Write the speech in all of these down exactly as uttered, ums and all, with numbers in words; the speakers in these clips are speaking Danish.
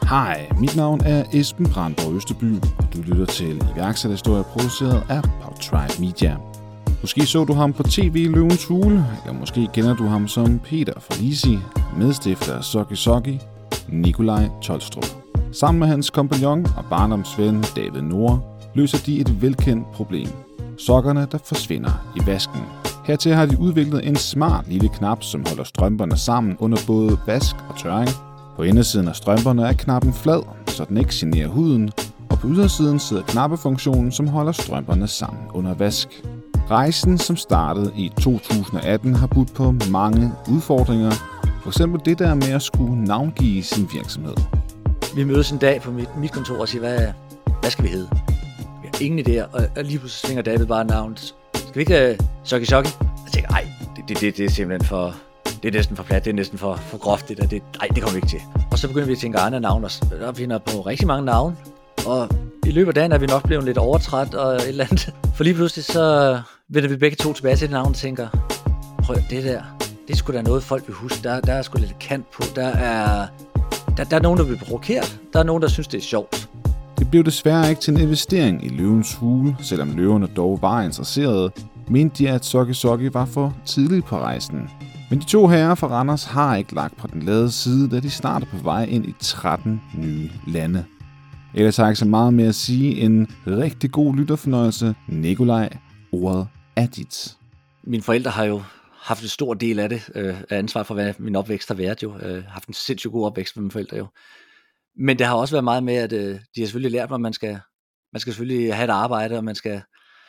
Hej, mit navn er Esben Brandborg Østerby, og du lytter til iværksætterhistorier produceret af Podtribe Media. Måske så du ham på tv i Løvens Hule, eller måske kender du ham som Peter Forlisi, medstifter af Soggy Soggy, Nikolaj Tolstrup. Sammen med hans kompagnon og barndomsven David Nord løser de et velkendt problem. Sokkerne, der forsvinder i vasken. Hertil har de udviklet en smart lille knap, som holder strømperne sammen under både vask og tørring. På indersiden af strømperne er knappen flad, så den ikke generer huden, og på ydersiden sidder knappefunktionen, som holder strømperne sammen under vask. Rejsen, som startede i to tusind atten, har budt på mange udfordringer. For eksempel det der med at skulle navngive sin virksomhed. Vi mødes en dag på mit, mit kontor og siger, hvad, hvad skal vi hedde? Vi har ingen idéer, og, og lige pludselig svinger David bare navnet. Skal vi ikke uh, Soggy Soggy? Jeg tænker, ej, det, det, det, det er simpelthen for... Det er næsten for plat, det er næsten for, for groft, det der. Det, nej, det kommer vi ikke til. Og så begynder vi at tænke andre navne, og der finder på rigtig mange navne. Og i løbet af dagen er vi nok blevet lidt overtræt og et eller andet. For lige pludselig så vender vi begge to tilbage til det navn og tænker, prøv det der, det er sgu da noget folk vil huske. Der, der er sgu lidt kant på. Der er, der, der er nogen, der bliver provokeret. Der er nogen, der synes, det er sjovt. Det blev desværre ikke til en investering i Løvens Hule, selvom løverne dog var interesserede, mente de, at Soggy Soggy var for tidligt på rejsen. Men de to herrer fra Randers har ikke lagt på den lade side, da de snart er på vej ind i tretten nye lande. Ellers har jeg ikke så meget mere at sige end rigtig god lytterfornøjelse. Nikolaj, ordet er dit. Mine forældre har jo haft en stor del af det, øh, af ansvar for, hvad min opvækst har været jo. Øh, haft en sindssygt god opvækst med mine forældre jo. Men det har også været meget med, at øh, de har selvfølgelig lært mig, at man skal, man skal selvfølgelig have et arbejde, og man skal,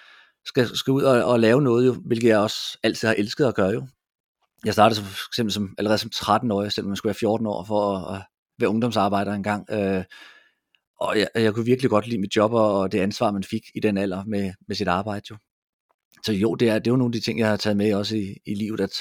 skal, skal ud og, og lave noget jo, hvilket jeg også altid har elsket at gøre jo. Jeg startede som, for eksempel som, allerede som tretten-årig, selvom man skulle være fjorten år for at, at være ungdomsarbejder engang. Øh, og jeg, jeg kunne virkelig godt lide mit job og det ansvar, man fik i den alder med, med sit arbejde jo. Så jo, det er, det er jo nogle af de ting, jeg har taget med også i, i livet, at,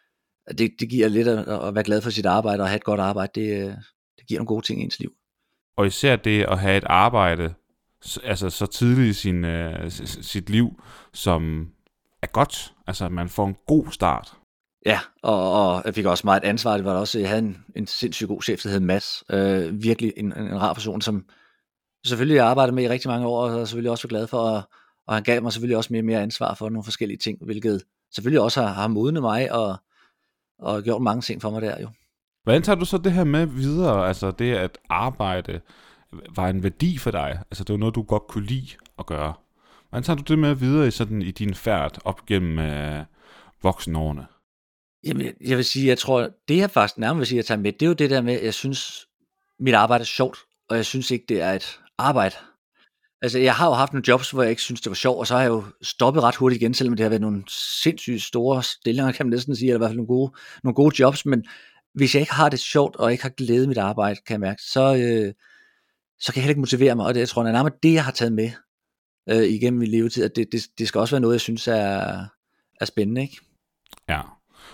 at det, det giver lidt at, at være glad for sit arbejde og have et godt arbejde. Det, det giver nogle gode ting i ens liv. Og især det at have et arbejde altså så tidligt i sin, uh, sit liv, som er godt. Altså at man får en god start. Ja, og, og jeg fik også meget ansvar. Det var også, jeg havde en, en sindssygt god chef, der hed Mads. Øh, virkelig en, en, en rar person, som selvfølgelig jeg arbejdede med i rigtig mange år, og selvfølgelig også var glad for, og, og han gav mig selvfølgelig også mere og mere ansvar for nogle forskellige ting, hvilket selvfølgelig også har, har modnet mig, og, og gjort mange ting for mig der jo. Hvordan tager du så det her med videre, altså det at arbejde var en værdi for dig, altså det var noget, du godt kunne lide at gøre. Hvordan tager du det med videre i, sådan, i din færd op gennem øh, voksenårene? Jamen, jeg vil sige, jeg tror, det jeg faktisk nærmest vil sige, at tage med, det er jo det der med, at jeg synes, mit arbejde er sjovt, og jeg synes ikke, det er et arbejde. Altså, jeg har jo haft nogle jobs, hvor jeg ikke synes, det var sjovt, og så har jeg jo stoppet ret hurtigt igen, selvom det har været nogle sindssygt store stillinger, kan man næsten sige, eller i hvert fald nogle gode, nogle gode jobs, men hvis jeg ikke har det sjovt, og ikke har glædet mit arbejde, kan jeg mærke, så, øh, så kan jeg heller ikke motivere mig, og det jeg tror jeg nærmest det, jeg har taget med øh, igennem min levetid, at det, det, det skal også være noget, jeg synes er, er spændende, ikke? Ja.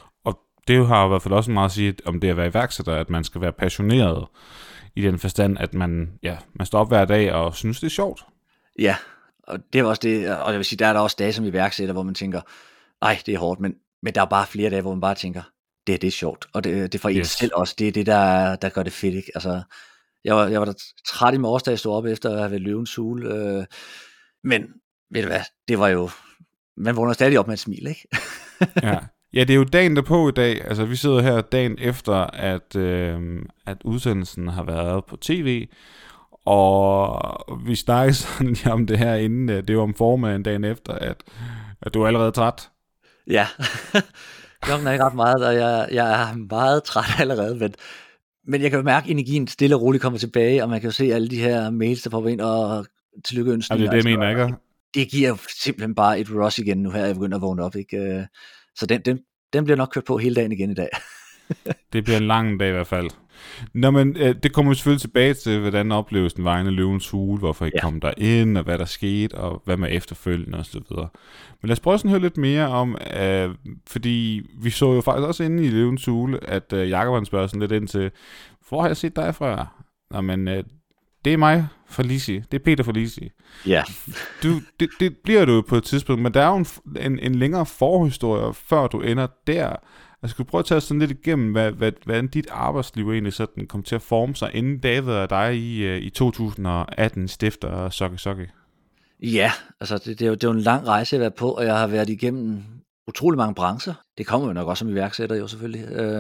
Det har i hvert fald også meget at sige om det at være iværksætter, at man skal være passioneret i den forstand, at man, ja, man står op hver dag og synes, det er sjovt. Ja, og det er også det, og jeg vil sige, der er der også dage som iværksætter, hvor man tænker, nej, det er hårdt, men, men der er bare flere dage, hvor man bare tænker, det er det er sjovt, og det, det er for en yes. selv også, det er det, der, der gør det fedt, ikke? Altså, jeg var, jeg var da træt i morges, da jeg stod op efter at have været Løvens Hule, øh, men ved du hvad, det var jo, man vågner stadig op med et smil, ikke? Ja. Ja, det er jo dagen derpå i dag. Altså, vi sidder her dagen efter, at, øh, at udsendelsen har været på tv, og vi snakker sådan lige om det her inden, det var om formiddagen dagen efter, at, at du er allerede træt. Ja, klokken er ikke ret meget, og jeg, jeg er meget træt allerede, men, men jeg kan jo mærke, at energien stille og roligt kommer tilbage, og man kan jo se alle de her mails, der får ind, og tillykkønsninger. Ja, det er det, jeg mener, ikke? Det giver jo simpelthen bare et rush igen nu her, jeg begynder at vågne op, ikke? Så den, den, den bliver nok kørt på hele dagen igen i dag. Det bliver en lang dag i hvert fald. Nå, men øh, det kommer vi selvfølgelig tilbage til, hvordan oplevelsen var inde i Løvens Hule, hvorfor I ja. kom der ind, og hvad der skete, og hvad med efterfølgende og så videre. Men lad os prøve at høre lidt mere om, øh, fordi vi så jo faktisk også inde i Løvens Hule, at øh, Jakob han spørger sådan lidt ind til, hvor har jeg set dig fra? Nå, men øh, det er mig, Forlisi. Det er Peter Forlisi. Ja. Du, det, det bliver du på et tidspunkt, men der er jo en, en, en længere forhistorie, før du ender der. Jeg skulle prøve at tage sådan lidt igennem, hvad, hvad, hvordan dit arbejdsliv egentlig sådan kom til at forme sig, inden David og dig i, i to tusind atten stifter Sokke Sokke. Ja, altså det, det, er jo, det er jo en lang rejse at være på, og jeg har været igennem utrolig mange brancher. Det kommer jo nok også som iværksætter jo selvfølgelig. Øh,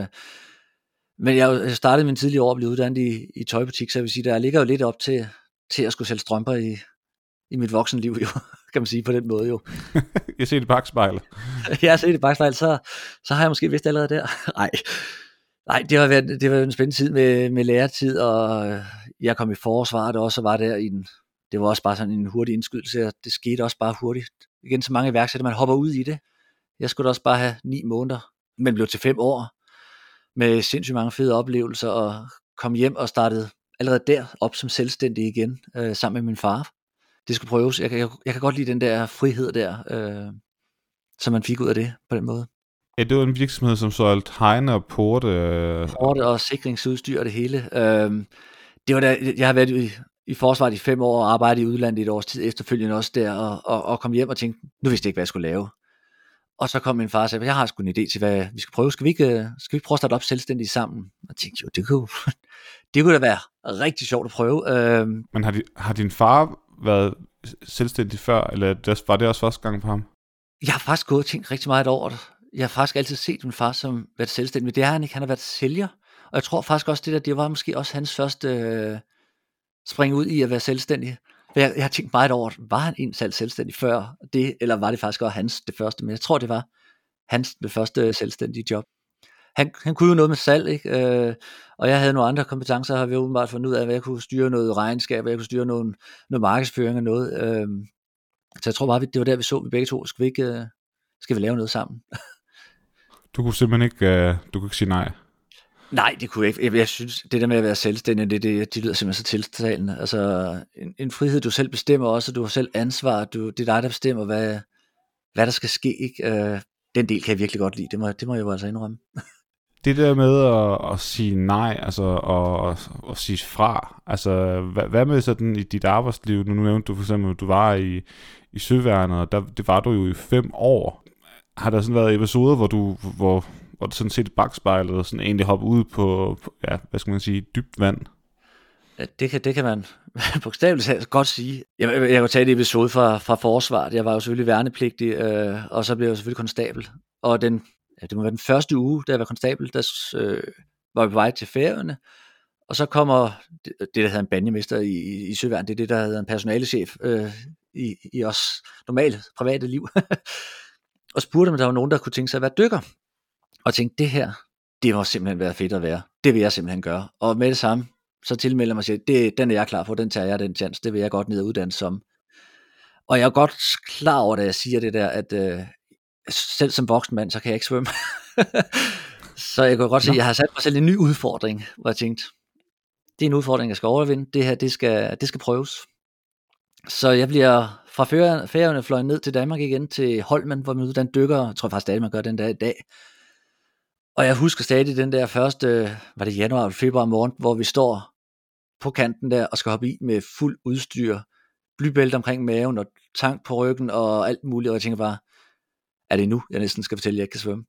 men jeg startede min tidlige år at blive uddannet i, i tøjbutik, så jeg vil sige, der ligger jo lidt op til, til at skulle sælge strømper i, i mit voksenliv jo, kan man sige på den måde jo. Jeg ser det i bakspejlet. Jeg har set det i bakspejlet, så, så har jeg måske vidst allerede der. Nej, Nej det har været, det var en spændende tid med, med læretid, og jeg kom i forsvaret også, og var der i en, det var også bare sådan en hurtig indskydelse, og det skete også bare hurtigt. Igen, så mange iværksætter, man hopper ud i det. Jeg skulle da også bare have ni måneder, men blev til fem år, med sindssygt mange fede oplevelser, og kom hjem og startede allerede der op som selvstændig igen, øh, sammen med min far. Det skulle prøves. Jeg, jeg, jeg kan godt lide den der frihed der, øh, som man fik ud af det på den måde. Ja, det var en virksomhed, som solgte hegne og porte. Øh... Porte og sikringsudstyr og det hele. Øh, det var da, jeg har været i, i forsvaret i fem år og arbejdet i udlandet i et års tid efterfølgende også der, og, og, og kom hjem og tænkte, nu vidste jeg ikke, hvad jeg skulle lave. Og så kom min far og sagde, jeg har sgu en idé til, hvad vi skal prøve. Skal vi ikke, skal vi ikke prøve at starte op selvstændigt sammen? Og jeg tænkte, jo, det kunne, det kunne da være rigtig sjovt at prøve. Øh, Men har, de, har din far været selvstændig før, eller var det også første gang for ham? Jeg har faktisk gået og tænkt rigtig meget over det. Jeg har faktisk altid set min far som været selvstændig, men det er han ikke. Han har været sælger, og jeg tror faktisk også, det der, det var måske også hans første øh, spring ud i at være selvstændig. For jeg, jeg har tænkt meget over, var han egentlig selv selvstændig før det, eller var det faktisk også hans det første, men jeg tror, det var hans det første selvstændige job. Han, han kunne jo noget med salg, ikke? Øh, og jeg havde nogle andre kompetencer, har vi åbenbart fundet ud af, at jeg kunne styre noget regnskab, at jeg kunne styre noget, noget markedsføring og noget. Øh, så jeg tror bare, det var der, vi så vi begge to. Skal vi ikke, øh, skal vi lave noget sammen? Du kunne simpelthen ikke, øh, du kunne ikke sige nej? Nej, det kunne jeg ikke. Jeg, jeg synes, det der med at være selvstændig, det, det, det lyder simpelthen så tiltalende. Altså, en, en frihed, du selv bestemmer også, du har selv ansvar, du, det er dig, der bestemmer, hvad, hvad der skal ske, ikke? Øh, den del kan jeg virkelig godt lide, det må, det må jeg jo altså indrømme. Det der med at, at sige nej, altså og at, at sige fra, altså hvad, hvad med sådan i dit arbejdsliv? Nu nævnte du for eksempel, at du var i, i Søværnet, og der, det var du jo i fem år. Har der sådan været episoder, hvor du, hvor, hvor du sådan set bakspejlet og sådan egentlig hoppe ud på, på, ja, hvad skal man sige, dybt vand? Ja, det kan, det kan man bogstaveligt godt sige. Jeg, jeg, jeg kunne tage et episode fra, fra forsvaret. Jeg var jo selvfølgelig værnepligtig, øh, og så blev jeg selvfølgelig konstabel. Og den, ja, det må være den første uge, da jeg var konstabel, der øh, var vi på vej til Færøerne. Og så kommer det, det der hedder en banjemester i, i, i Søværnet, det er det, der hedder en personalechef øh, i, i os normale private liv. Og spurgte, om der var nogen, der kunne tænke sig at være dykker. Og tænkte, det her, det må simpelthen være fedt at være. Det vil jeg simpelthen gøre. Og med det samme, så tilmelder mig og siger, det, den er jeg klar på, den tager jeg, den chance, det vil jeg godt ned og uddanne som. Og jeg er godt klar over, da jeg siger det der, at øh, selv som voksen mand, så kan jeg ikke svømme. Så jeg kan godt se, at jeg har sat mig selv en ny udfordring, hvor jeg tænkte, det er en udfordring, jeg skal overvinde, det her, det skal, det skal prøves. Så jeg bliver fra Færøerne fløjet ned til Danmark igen, til Holmen, hvor man uddanner dykker, jeg tror faktisk stadig, man gør den der i dag. Og jeg husker stadig den der første, var det januar eller februar morgen, hvor vi står på kanten der og skal hoppe i med fuld udstyr, blybælte omkring maven og tank på ryggen og alt muligt, og jeg tænker bare, er det nu, jeg næsten skal fortælle, at jeg ikke kan svømme?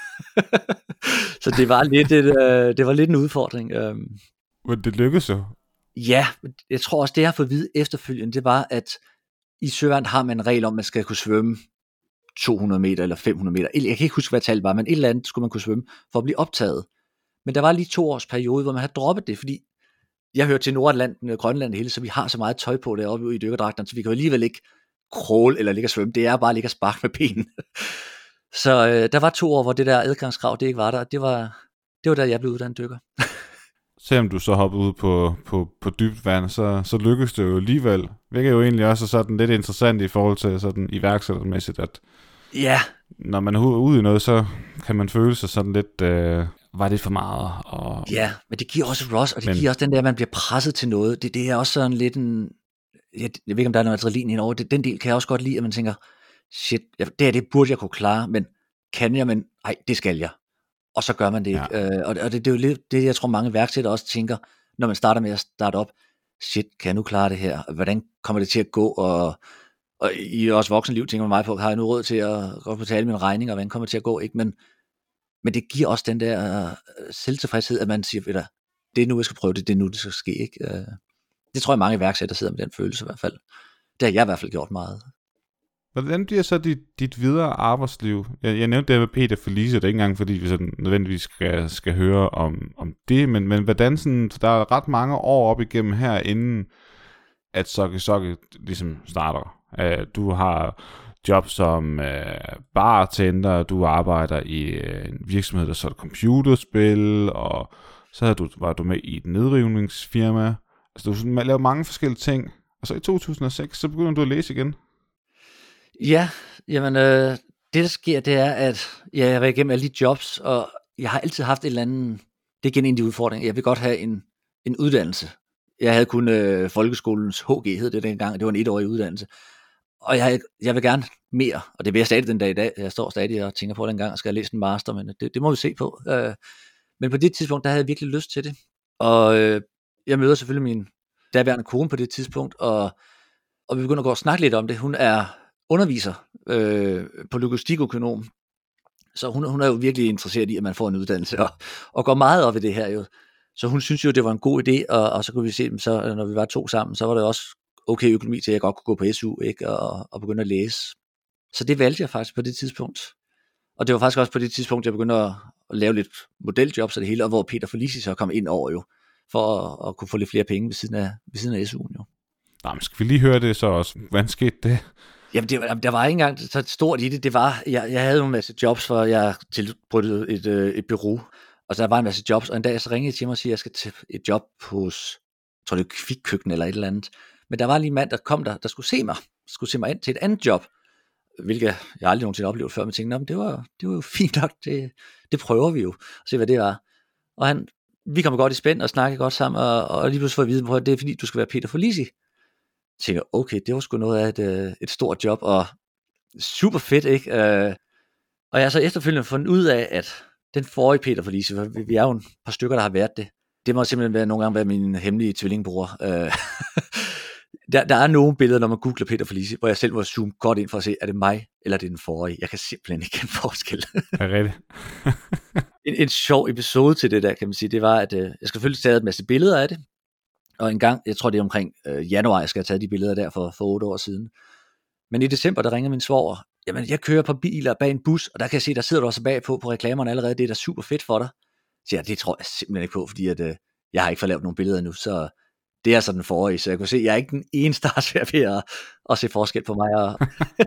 Så det var lidt, et, øh, det var lidt en udfordring. Men det lykkedes jo. Ja, jeg tror også, det jeg har fået at vide efterfølgende, det var, at i Søværnet har man en regel om, at man skal kunne svømme to hundrede meter eller fem hundrede meter. Jeg kan ikke huske, hvad tallet var, men et eller andet skulle man kunne svømme for at blive optaget. Men der var lige to års periode, hvor man havde droppet det, fordi jeg hører til Nordatlanten og Grønland og hele, så vi har så meget tøj på deroppe i dykkerdragterne, så vi kan jo alligevel ikke crawl eller ligge og svømme. Det er bare at ligge og sparke med benene. Så øh, der var to år, hvor det der adgangskrav, det ikke var der. Det var, det var der, jeg blev uddannet dykker. Selvom du så hoppede ud på, på, på dybt vand, så, så lykkedes det jo alligevel. Hvilket jo egentlig også er sådan lidt interessant i forhold til sådan iværksættermæssigt, at ja. Når man er ude i noget, så kan man føle sig sådan lidt, øh, var det for meget? Og... Ja, men det giver også rush, og det men... giver også den der, at man bliver presset til noget. Det, det er også sådan lidt en, jeg, jeg ved ikke, om der er noget adrenalin indover, det, den del kan jeg også godt lide, at man tænker, shit, det her, det burde jeg kunne klare, men kan jeg, men nej, det skal jeg. Og så gør man det ikke. Ja. Øh, og det, og det, det er jo lidt det, jeg tror mange værksættere også tænker, når man starter med at starte op, shit, kan jeg nu klare det her? Hvordan kommer det til at gå? Og, og i også voksenliv tænker man meget på, har jeg nu råd til at godt betale min regning, og hvordan kommer det til at gå? Ikke? Men men det giver også den der øh, selvtilfredshed, at man siger, ved du, det er nu, jeg skal prøve det, det er nu, det skal ske. Ikke? Øh, det tror jeg, mange iværksættere sidder med den følelse i hvert fald. Det har jeg i hvert fald gjort meget. Hvordan bliver så dit, dit videre arbejdsliv? Jeg, jeg nævnte det med Peter Felice, det er ikke engang, fordi vi sådan nødvendigvis skal, skal høre om, om det, men, men hvordan sådan, der er ret mange år op igennem her, inden at Sokke Sokke ligesom starter. Uh, du har job som uh, bartender, du arbejder i uh, en virksomhed, der solgte computerspil, og så havde du, var du med i et nedrivningsfirma. Altså du sådan, man lavede mange forskellige ting, og så i to tusind og seks, så begynder du at læse igen. Ja, jamen øh, det der sker, det er, at ja, jeg har været igennem alle de jobs, og jeg har altid haft et eller andet, det er igen en af de udfordringer, jeg vil godt have en, en uddannelse. Jeg havde kun øh, folkeskolens H G, hed det dengang, det var en etårig uddannelse, og jeg, jeg vil gerne mere, og det vil jeg stadig den dag i dag, jeg står stadig og tænker på, at dengang jeg skal læse en master, men det, det må vi se på. Øh, men på det tidspunkt, der havde jeg virkelig lyst til det, og øh, jeg møder selvfølgelig min daværende kone på det tidspunkt, og, og vi begynder at gå og snakke lidt om det. Hun er underviser øh, på logistikøkonom, så hun, hun er jo virkelig interesseret i, at man får en uddannelse, og, og går meget op i det her jo. Så hun synes jo, det var en god idé, og, og så kunne vi se dem, så når vi var to sammen, så var det også okay økonomi til, at jeg godt kunne gå på S U, ikke, og, og begynde at læse. Så det valgte jeg faktisk på det tidspunkt. Og det var faktisk også på det tidspunkt, jeg begyndte at, at lave lidt modeljobs og det hele, og hvor Peter Felici så kom ind over jo, for at, at kunne få lidt flere penge ved siden af, ved siden af S U'en jo. Nå, men skal vi lige høre det så også? Hvordan skete det? Jamen, det var, der var ikke engang så stort i det. Det var, jeg, jeg havde en masse jobs, for jeg tilbrugte et, øh, et bureau, og så der var en masse jobs, og en dag så ringede jeg til mig og siger, at jeg skal til et job hos, jeg tror det er Kvikkøkken eller et eller andet. Men der var lige en mand, der kom der, der skulle se mig, skulle se mig ind til et andet job, hvilket jeg aldrig nogensinde oplevet før, men tænkte, det var, det var jo fint nok, det, det prøver vi jo, og se hvad det var. Og han, vi kom godt i spænd og snakkede godt sammen, og, og lige pludselig får jeg vide, at det er fordi, du skal være Peter Felici. Jeg tænker, okay, det var sgu noget af et, et stort job, og super fedt, ikke? Og jeg har så efterfølgende fundet ud af, at den forrige Peter Felici, vi er jo en par stykker, der har været det, det må simpelthen være, nogle gange være min hemmelige tvillingbror. Der, der er nogle billeder, når man googler Peter Felici, hvor jeg selv må zoome godt ind for at se, er det mig, eller er det den forrige? Jeg kan simpelthen ikke kende forskel. Er det? en, en sjov episode til det der, kan man sige, det var, at øh, jeg skal selvfølgelig tage en masse billeder af det, og en gang, jeg tror det er omkring øh, januar, jeg skal have taget de billeder der for, for otte år siden. Men i december, der ringer min svoger, jamen jeg kører på biler bag en bus, og der kan jeg se, der sidder du også bagpå på reklamerne allerede, det er da super fedt for dig. Så jeg, det tror jeg simpelthen ikke på, fordi at, øh, jeg har ikke fået lavet nogle billeder endnu, så det er så den forrige, så jeg kunne se, jeg er ikke den eneste, der har svært ved at, at se forskel på mig. Og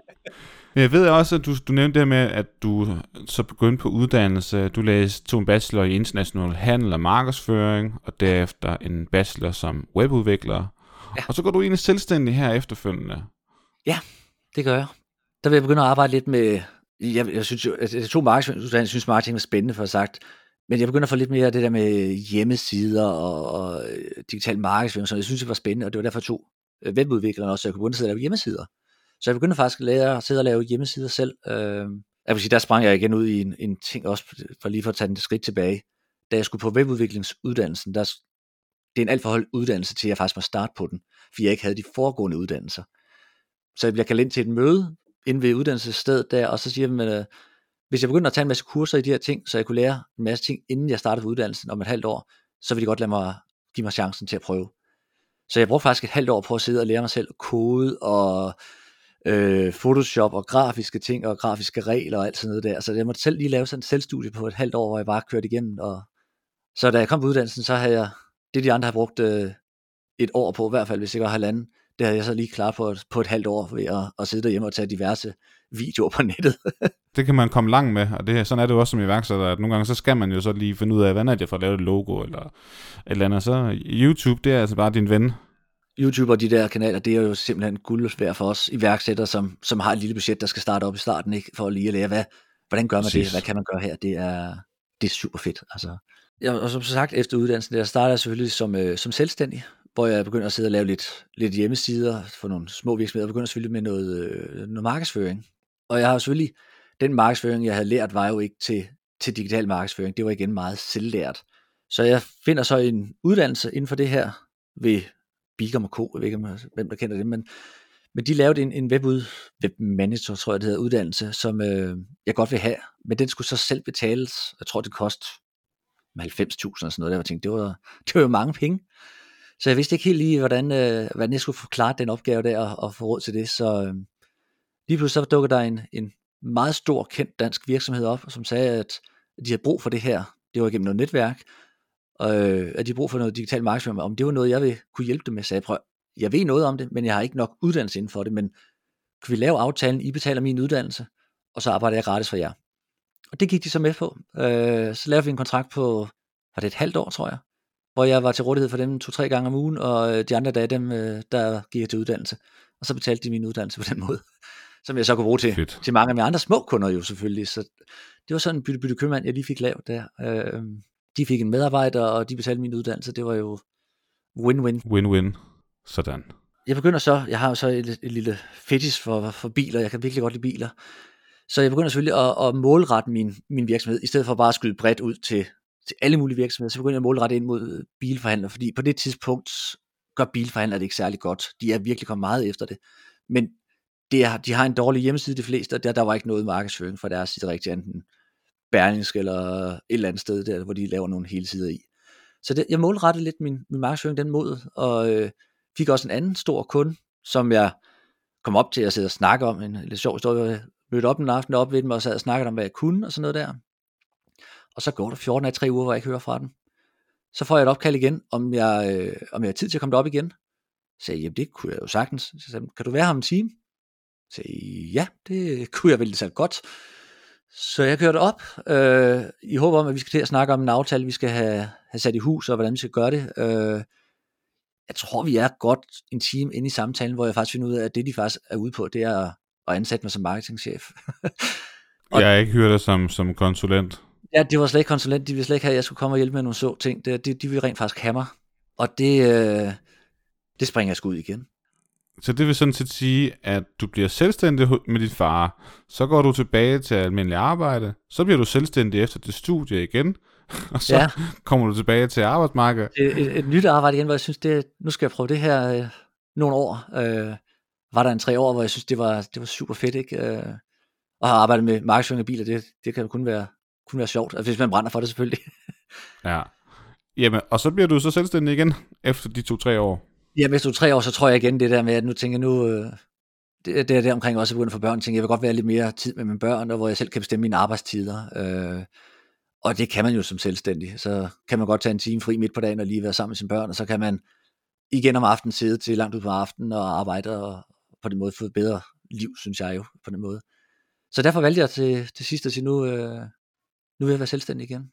jeg ved også, at du, du nævnte det med, at du så begyndte på uddannelse. Du læste tog en bachelor i international handel og markedsføring, og derefter en bachelor som webudvikler. Ja. Og så går du egentlig selvstændig her efterfølgende. Ja, det gør jeg. Der vil jeg begynde at arbejde lidt med, jeg, jeg synes jo, at jeg tog markedsføring, jeg synes marketing var spændende for at sagt, men jeg begynder at få lidt mere af det der med hjemmesider og, og digital markedsføring, så jeg synes det var spændende, og det var derfor jeg tog webudvikleren også, så jeg kunne begynde at sidde og lave hjemmesider. Så jeg begyndte faktisk at lære at sidde og lave hjemmesider selv. Jeg vil sige, der sprang jeg igen ud i en, en ting også, for lige for at tage den skridt tilbage. Da jeg skulle på webudviklingsuddannelsen, der, det er en alt for høj uddannelse til, at jeg faktisk må starte på den, fordi jeg ikke havde de foregående uddannelser. Så jeg bliver kaldt ind til et møde inde ved uddannelsesstedet der, og så siger man, at hvis jeg begynder at tage en masse kurser i de her ting, så jeg kunne lære en masse ting, inden jeg startede på uddannelsen om et halvt år, så ville de godt lade mig, give mig chancen til at prøve. Så jeg brugte faktisk et halvt år på at sidde og lære mig selv kode og øh, Photoshop og grafiske ting og grafiske regler og alt sådan noget der. Så jeg måtte selv lige lave sådan en selvstudie på et halvt år, hvor jeg bare kørte igennem. Og så da jeg kom på uddannelsen, så havde jeg, det de andre har brugt øh, et år på, i hvert fald hvis ikke var halvanden, det havde jeg så lige klart på, på et halvt år ved at, at sidde derhjemme og tage diverse videoer på nettet. Det kan man komme langt med, og det, sådan er det jo også som iværksætter, at nogle gange så skal man jo så lige finde ud af, hvordan er det for at lave et logo eller et eller andet. Så YouTube, det er altså bare din ven. YouTube og de der kanaler, det er jo simpelthen guld værd for os iværksættere, som, som har et lille budget, der skal starte op i starten, ikke? For lige at lære, hvad, hvordan gør man Præcis. det, hvad kan man gøre her, det er, det er super fedt. Altså. Ja, og som sagt, efter uddannelsen, der startede jeg selvfølgelig som, øh, som selvstændig, hvor jeg begyndte at sidde og lave lidt, lidt hjemmesider for nogle små virksomheder, og begyndte selvfølgelig med noget, øh, noget markedsføring. Og jeg har selvfølgelig, den markedsføring, jeg havde lært, var jo ikke til, til digital markedsføring, det var igen meget selvlært. Så jeg finder så en uddannelse inden for det her, ved Bigum og Co, jeg ved ikke, hvem der kender det, men, Men de lavede en, en webud, webmanager, tror jeg det hedder, uddannelse, som øh, jeg godt vil have, men den skulle så selv betales. Jeg tror, det kostede halvfems tusind og sådan noget, der jeg tænkte, det var, det var jo mange penge. Så jeg vidste ikke helt lige, hvordan, øh, hvordan jeg skulle forklare den opgave der, og, og få råd til det, så øh, lige pludselig så dukkede der en, en meget stor, kendt dansk virksomhed op, som sagde, at de havde brug for det her. Det var gennem noget netværk, og øh, at de havde brug for noget digital markedsføring. Om det var noget, jeg ville kunne hjælpe dem med, så jeg prøv, jeg ved noget om det, men jeg har ikke nok uddannelse inden for det, men kan vi lave aftalen, I betaler min uddannelse, og så arbejder jeg gratis for jer. Og det gik de så med på. Øh, så lavede vi en kontrakt på, var det et halvt år, tror jeg, hvor jeg var til rådighed for dem to-tre gange om ugen, og de andre dage, dem, der gik jeg til uddannelse. Og så betalte de min uddannelse på den måde, som jeg så kunne bruge til, til mange af mine andre små kunder jo selvfølgelig. Så det var sådan en bytte-bytte købmand, jeg lige fik lavet der. Øh, de fik en medarbejder, og de betalte min uddannelse. Det var jo win-win. Win-win. Sådan. Jeg begynder så, jeg har jo så et, et lille fetish for, for biler, jeg kan virkelig godt lide biler. Så jeg begynder selvfølgelig at, at målrette min, min virksomhed, i stedet for bare at skyde bredt ud til, til alle mulige virksomheder, så begynder jeg at målrette ind mod bilforhandlere, fordi på det tidspunkt gør bilforhandlere det ikke særlig godt. De er virkelig kommet meget efter det. Men det er, de har en dårlig hjemmeside, de fleste, og der, der var ikke noget markedsføring for deres side rigtig, enten Berlingske eller et eller andet sted, der, hvor de laver nogle hele sider i. Så det, jeg målrettede lidt min, min markedsføring den måde, og øh, fik også en anden stor kunde, som jeg kom op til at sidde og snakke om, en lidt sjov historie. Jeg mødte op en aften op ved dem, og sad og snakkede om, hvad jeg kunne, og sådan noget der. Og så går der fjorten af tre uger, hvor jeg ikke hører fra dem. Så får jeg et opkald igen, om jeg, øh, om jeg har tid til at komme derop igen. Så sagde jeg, jamen det kunne jeg jo sagtens. Så sagde, kan du være her om en time? Så sagde jeg, ja, det kunne jeg vel godt. Så jeg kørte op, øh, i håb om, at vi skal til at snakke om en aftale, vi skal have, have sat i hus, og hvordan vi skal gøre det. Øh, jeg tror, vi er godt en time inde i samtalen, hvor jeg faktisk finder ud af, at det, de faktisk er ude på, det er at ansætte mig som marketingchef. Og jeg har ikke hørt dig som, som konsulent. Ja, det var slet ikke konsulent. De ville slet ikke have, at jeg skulle komme og hjælpe med nogle så ting. Det, de, de ville rent faktisk have mig. Og det, øh, det springer jeg sgu ud igen. Så det vil sådan set sige, at du bliver selvstændig med dit far, så går du tilbage til almindelig arbejde, så bliver du selvstændig efter det studie igen, og så ja. kommer du tilbage til arbejdsmarkedet. Et, et, et nyt arbejde igen, hvor jeg synes, det, nu skal jeg prøve det her øh, nogle år. Øh, var der en tre år, hvor jeg synes, det var, det var super fedt, ikke? Øh, og har arbejdet med markedsføring af biler, det, det kan jo kun være, kun være sjovt, altså, hvis man brænder for det selvfølgelig. Ja. Jamen, og så bliver du så selvstændig igen, efter de to-tre år. Ja, efter to-tre år, så tror jeg igen det der med, at nu tænker jeg nu, øh, det, det er der omkring også begyndt for børn, tænker jeg vil godt være lidt mere tid med mine børn, og hvor jeg selv kan bestemme mine arbejdstider, øh, og det kan man jo som selvstændig, så kan man godt tage en time fri midt på dagen og lige være sammen med sine børn, og så kan man igen om aftenen sidde til langt ud på aftenen og arbejde, og på den måde få et bedre liv, synes jeg jo, på den måde. Så derfor valgte jeg til, til sidst at sige, nu, øh, nu vil jeg være selvstændig igen.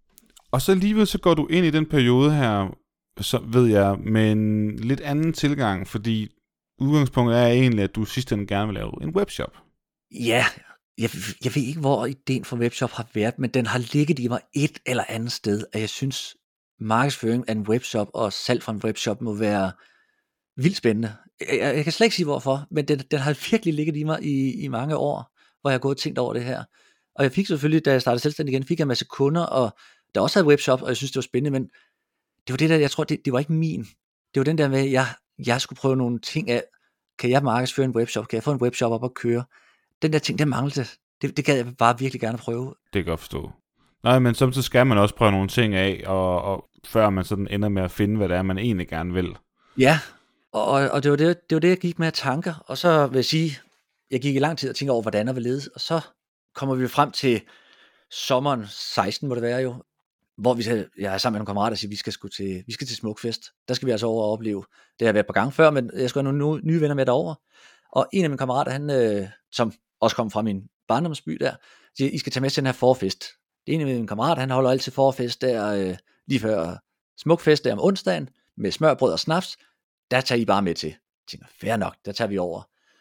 Og så alligevel så går du ind i den periode her, så ved jeg, med en lidt anden tilgang, fordi udgangspunktet er egentlig, at du sidst ende gerne vil lave en webshop. Ja, jeg, jeg ved ikke, hvor ideen for webshop har været, men den har ligget i mig et eller andet sted, at jeg synes, markedsføring af en webshop og salg fra en webshop må være vildt spændende. Jeg, jeg, jeg kan slet ikke sige hvorfor, men den, den har virkelig ligget i mig i, i mange år, hvor jeg har gået og tænkt over det her. Og jeg fik selvfølgelig, da jeg startede selvstændig igen, fik jeg en masse kunder, og der også havde webshop, og jeg synes, det var spændende, men det var det der, jeg tror, det, det var ikke min. Det var den der med, at jeg, jeg skulle prøve nogle ting af, kan jeg markedsføre en webshop, kan jeg få en webshop op og køre? Den der ting, den manglede. Det, det gad jeg bare virkelig gerne prøve. Det kan jeg forstå. Nej, men samtidig skal man også prøve nogle ting af, og, og før man sådan ender med at finde, hvad det er, man egentlig gerne vil. Ja, og, og det, var det, det var det, jeg gik med af tanker, og så vil jeg sige, jeg gik i lang tid og tænkte over, hvordan og hvorledes, og så kommer vi frem til sommeren seksten, må det være jo, hvor vi skal, jeg er sammen med nogle kammerater og siger, vi skal, sgu til, vi skal til Smukfest. Der skal vi altså over og opleve. Det har jeg været et par gange før, men jeg skal have nogle nye venner med derover. Og en af mine kammerater, han, øh, som også kom fra min barndomsby der, siger, I skal tage med til den her forfest. Det er en af mine kammerater, han holder altid forfest der, øh, lige før Smukfest der om onsdagen, med smørbrød og snaps. Der tager I bare med til. Jeg tænker, fair nok, der tager vi over.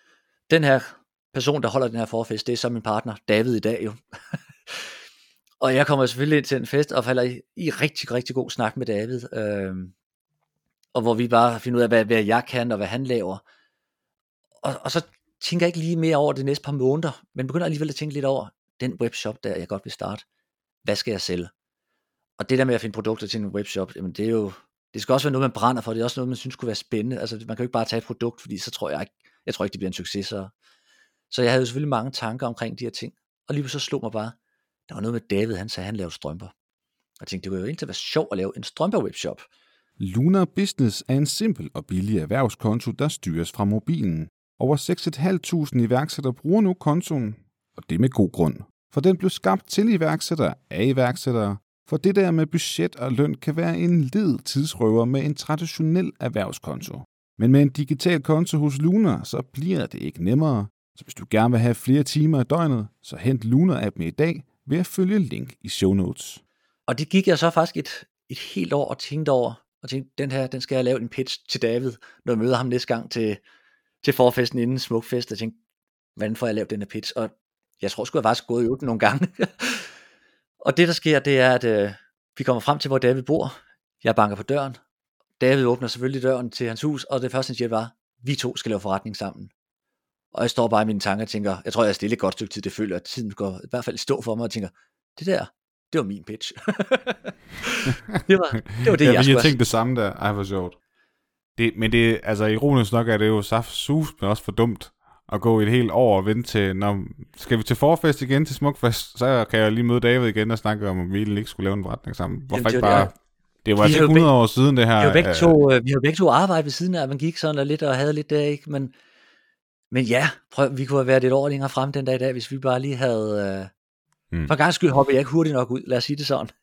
Den her person, der holder den her forfest, det er så min partner, David i dag jo. Og jeg kommer selvfølgelig ind til en fest og falder i, i rigtig, rigtig god snak med David. Øh, og hvor vi bare finder ud af, hvad, hvad jeg kan og hvad han laver. Og, og så tænker jeg ikke lige mere over det næste par måneder, men begynder alligevel at tænke lidt over den webshop, der jeg godt vil starte. Hvad skal jeg sælge? Og det der med at finde produkter til en webshop, jamen det er jo, det skal også være noget, man brænder for. Det er også noget, man synes kunne være spændende. Altså man kan jo ikke bare tage et produkt, fordi så tror jeg ikke, jeg tror ikke, det bliver en succes. Så, så jeg havde selvfølgelig mange tanker omkring de her ting. Og lige så slog mig bare, der var noget med David, han sagde, han lavede strømper. Og jeg tænkte, det kunne jo egentlig være sjovt at lave en strømper-webshop. Lunar Business er en simpel og billig erhvervskonto, der styres fra mobilen. Over seks tusind fem hundrede iværksættere bruger nu kontoen, og det med god grund. For den blev skabt til iværksættere af iværksættere, for det der med budget og løn kan være en led tidsrøver med en traditionel erhvervskonto. Men med en digital konto hos Lunar, så bliver det ikke nemmere. Så hvis du gerne vil have flere timer i døgnet, så hent Lunar-appen i dag ved at følge link i show notes. Og det gik jeg så faktisk et, et helt år og tænkte over, og tænkte, den her, den skal jeg lave en pitch til David, når jeg møder ham næste gang til, til forfesten inden Smukfest, og tænkte, hvordan får jeg lavet den her pitch? Og jeg tror sgu, jeg faktisk gået i øvrigt nogle gange. Og det, der sker, det er, at øh, vi kommer frem til, hvor David bor. Jeg banker på døren. David åbner selvfølgelig døren til hans hus, og det første, han siger, var, vi to skal lave forretning sammen. Og jeg står bare i mine tanker og tænker, jeg tror, jeg er stille et godt stykke tid, det føler, at tiden går i hvert fald stå for mig, og tænker, det der, det var min pitch. det, var, det var det, ja, jeg skulle Jeg tænkte det samme der, ej hvor sjovt. Det, men det, altså ironisk nok er det jo saft sus, men også for dumt at gå et helt år og vente til, når skal vi til forfest igen til Smukfest, så kan jeg lige møde David igen og snakke om, at vi ikke skulle lave en forretning sammen. Hvorfor ikke bare... Det var altså ikke hundrede år siden det her. Vi har begge to, vi har begge to arbejdet ved siden af, at man gik sådan og lidt og havde lidt der, ikke? Men, men ja, prøv, vi kunne have været et år længere frem den dag i dag, hvis vi bare lige havde... Øh, hmm. For en gang skyld hopper jeg ikke hurtigt nok ud, lad os sige det sådan.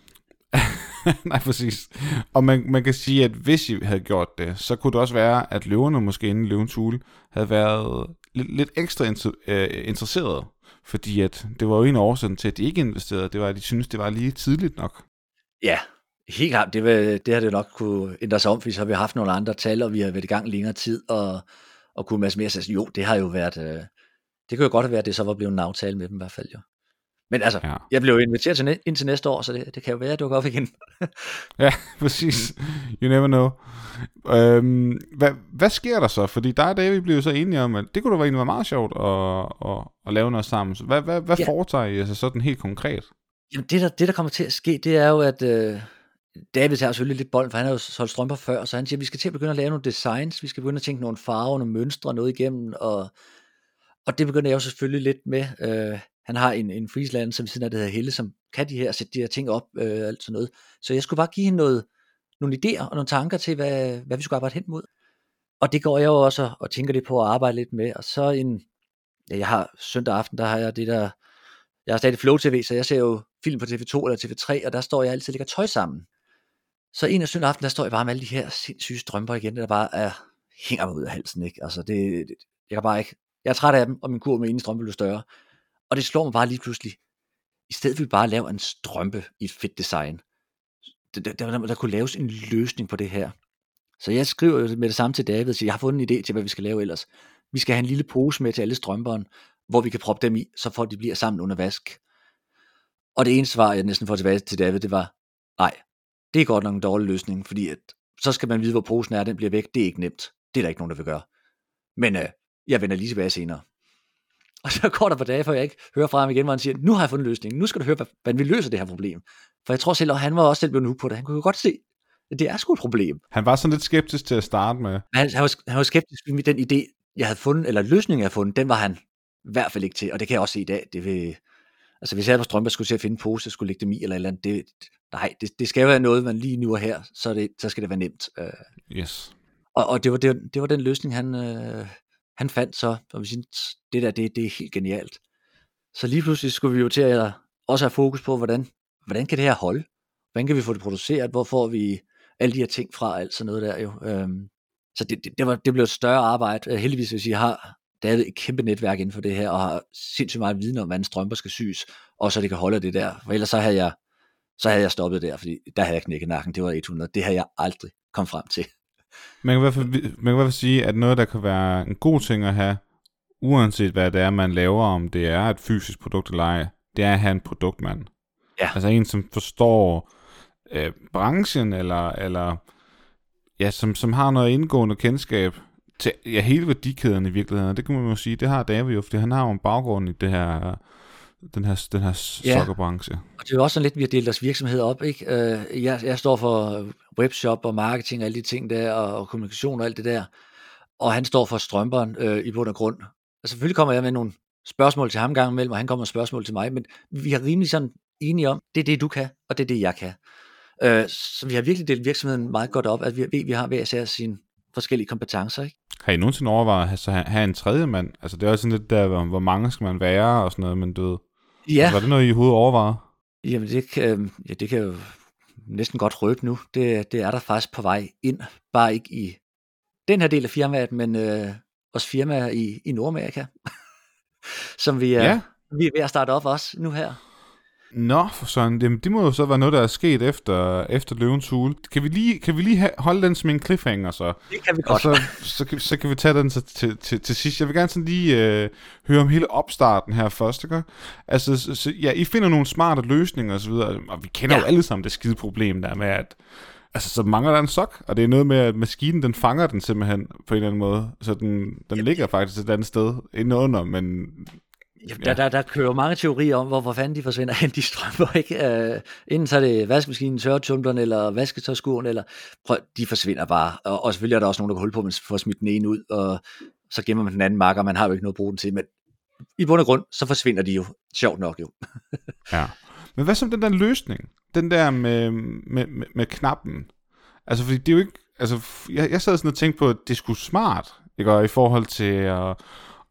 Nej, præcis. Og man, man kan sige, at hvis I havde gjort det, så kunne det også være, at løverne måske inden Løvens Hule havde været lidt, lidt ekstra inter- øh, interesserede. Fordi at det var jo en af årsagen til, at de ikke investerede. Det var, at de syntes, det var lige tidligt nok. Ja, helt klart. Det, vil, det har det nok kunne ændre sig om, fordi så har vi haft nogle andre tal, og vi har været i gang længere tid, og, og kunne masse mere sige, jo, det har jo været... Øh, det kunne jo godt have været, at det så var blevet en aftale med dem i hvert fald, jo. Men altså, ja. Jeg blev jo inviteret til næ- ind til næste år, så det, det kan jo være, at du går op igen. Ja, præcis. You never know. Øhm, hvad, hvad sker der så? Fordi der og David blev jo så enige om, at det kunne da være, være meget sjovt at, at, at lave noget sammen. Så hvad, hvad, hvad ja. foretager I altså sådan helt konkret? Jamen det der, det, der kommer til at ske, det er jo, at øh, David tager selvfølgelig lidt bolden, for han har jo solgt strømper før, så han siger, at vi skal til at begynde at lave nogle designs, vi skal begynde at tænke nogle farver, nogle mønstre, noget igennem, og, og det begynder jeg jo selvfølgelig lidt med. Øh, Han har en, en freelancer, som siden af det hedder Helle, som kan de her, sætte de her ting op, øh, alt sådan noget. Så jeg skulle bare give hende noget, nogle idéer og nogle tanker til, hvad, hvad vi skulle arbejde hen mod. Og det går jeg jo også og tænker det på at arbejde lidt med. Og så en, ja, jeg har søndag aften, der har jeg det der, jeg har stadig Flow T V, så jeg ser jo film på T V to eller T V tre, og der står jeg altid og lægger tøj sammen. Så en af søndag aften, der står jeg bare med alle de her sindssyge strømper igen, der bare er, hænger mig ud af halsen, ikke? Altså det, det jeg kan bare ikke, jeg er træt af dem, og min kur med ene strømpe bliver større. Og det slår mig bare lige pludselig, i stedet for bare at lave en strømpe i et fedt design, der, der, der, der kunne laves en løsning på det her. Så jeg skriver jo med det samme til David, så jeg har fundet en idé til, hvad vi skal lave ellers. Vi skal have en lille pose med til alle strømperne, hvor vi kan proppe dem i, så for de bliver sammen under vask. Og det ene svar, jeg næsten får tilbage til David, det var, nej, det er godt nok en dårlig løsning, fordi at, så skal man vide, hvor posen er, den bliver væk. Det er ikke nemt. Det er der ikke nogen, der vil gøre. Men øh, jeg vender lige tilbage senere. Og så går der på dage, før jeg ikke hører fra ham igen, hvor han siger, nu har jeg fundet løsningen, nu skal du høre, hvordan vi løser det her problem. For jeg tror selv, at han var også selv blevet hooked på det. Han kunne jo godt se, at det er sgu et problem. Han var sådan lidt skeptisk til at starte med. Han, han, var, han var skeptisk med den idé, jeg havde fundet, eller løsningen, jeg havde fundet, den var han i hvert fald ikke til. Og det kan jeg også se i dag. Det vil, altså hvis jeg på strømper skulle til at finde en pose, skulle lægge dem i, eller et eller andet, det, nej, det, det skal være noget, man lige nu og her, så, det, så skal det være nemt. Yes. Og, og det, var, det, det var den løsning, han... Øh, Han fandt så, og vi synes, det der, det, det er helt genialt. Så lige pludselig skulle vi jo til at også have fokus på, hvordan, hvordan kan det her holde? Hvordan kan vi få det produceret? Hvor får vi alle de her ting fra, alt sådan noget der jo. Øhm, så det, det, det, var, det blev et større arbejde. Heldigvis, hvis jeg har David et kæmpe netværk inden for det her, og har sindssygt meget viden om, hvordan strømper skal syes, og så det kan holde det der. For ellers så havde jeg, så havde jeg stoppet der, fordi der havde jeg knækket nakken. Det var hundrede. Det havde jeg aldrig kommet frem til. Man kan, i hvert fald, man kan i hvert fald sige, at noget, der kan være en god ting at have, uanset hvad det er, man laver, om det er et fysisk produkt eller ej, det er at have en produktmand. Ja. Altså en, som forstår øh, branchen, eller, eller ja, som, som har noget indgående kendskab til ja, hele værdikæden i virkeligheden. Og det kan man jo sige, det har David jo, fordi han har jo en baggrund i det her, den her, den her ja. sokkerbranche. Og det er jo også sådan lidt, vi har delt deres virksomhed op, ikke? Jeg, jeg står for webshop og marketing og alle de ting der, og, og kommunikation og alt det der. og han står for strømperen øh, i bund og grund. Og selvfølgelig kommer jeg med nogle spørgsmål til ham en gang imellem, og han kommer med spørgsmål til mig, men vi er rimelig sådan enige om, det er det, du kan, og det er det, jeg kan. Øh, så vi har virkelig delt virksomheden meget godt op, at vi ved, vi har hver især sine forskellige kompetencer, ikke? Har I nogensinde overvejet at have, så have, have en tredje mand? Altså det er også sådan lidt der, hvor, hvor mange skal man være og sådan noget, men du ved. Ja. Altså, var det noget, I i hovedet overvejet? Jamen det kan, ja, det kan jo næsten godt røbe nu. Det, det er der faktisk på vej ind. Bare ikke i den her del af firmaet, men øh, også firmaer i, i Nordamerika, som vi er, ja. vi er ved at starte op også nu her. Nå, for sådan, det, det må jo så være noget, der er sket efter, efter Løvens Hule. Kan vi lige, kan vi lige have, holde den som en cliffhanger så? Det kan vi og godt. så, så, kan, så kan vi tage den til, til, til, til sidst. Jeg vil gerne sådan lige øh, høre om hele opstarten her først, ikke? Altså, så, så, ja, I finder nogle smarte løsninger og så videre, og vi kender ja. jo alle sammen det skide problem der med, at altså, så mangler der en sok, og det er noget med, at maskinen, den fanger den simpelthen på en eller anden måde, så den, den ligger faktisk et andet sted inde under, men... Ja. Der, der, der kører mange teorier om, hvor, hvor fanden de forsvinder hen, de strømper, ikke? Uh, enten så er det vaskemaskinen, tørretumbleren, eller vasketøjskurven, eller prøv, de forsvinder bare, og, og selvfølgelig er der også nogen, der kan holde på, at man får smidt den ene ud, og så gemmer man den anden marker, og man har jo ikke noget at bruge den til, men i bund og grund, så forsvinder de jo, sjovt nok jo. Ja, men hvad som den der løsning, den der med, med, med, med knappen, altså fordi det er jo ikke, altså jeg, jeg sad sådan og tænkte på, at det skulle smart, ikke? Og i forhold til at uh,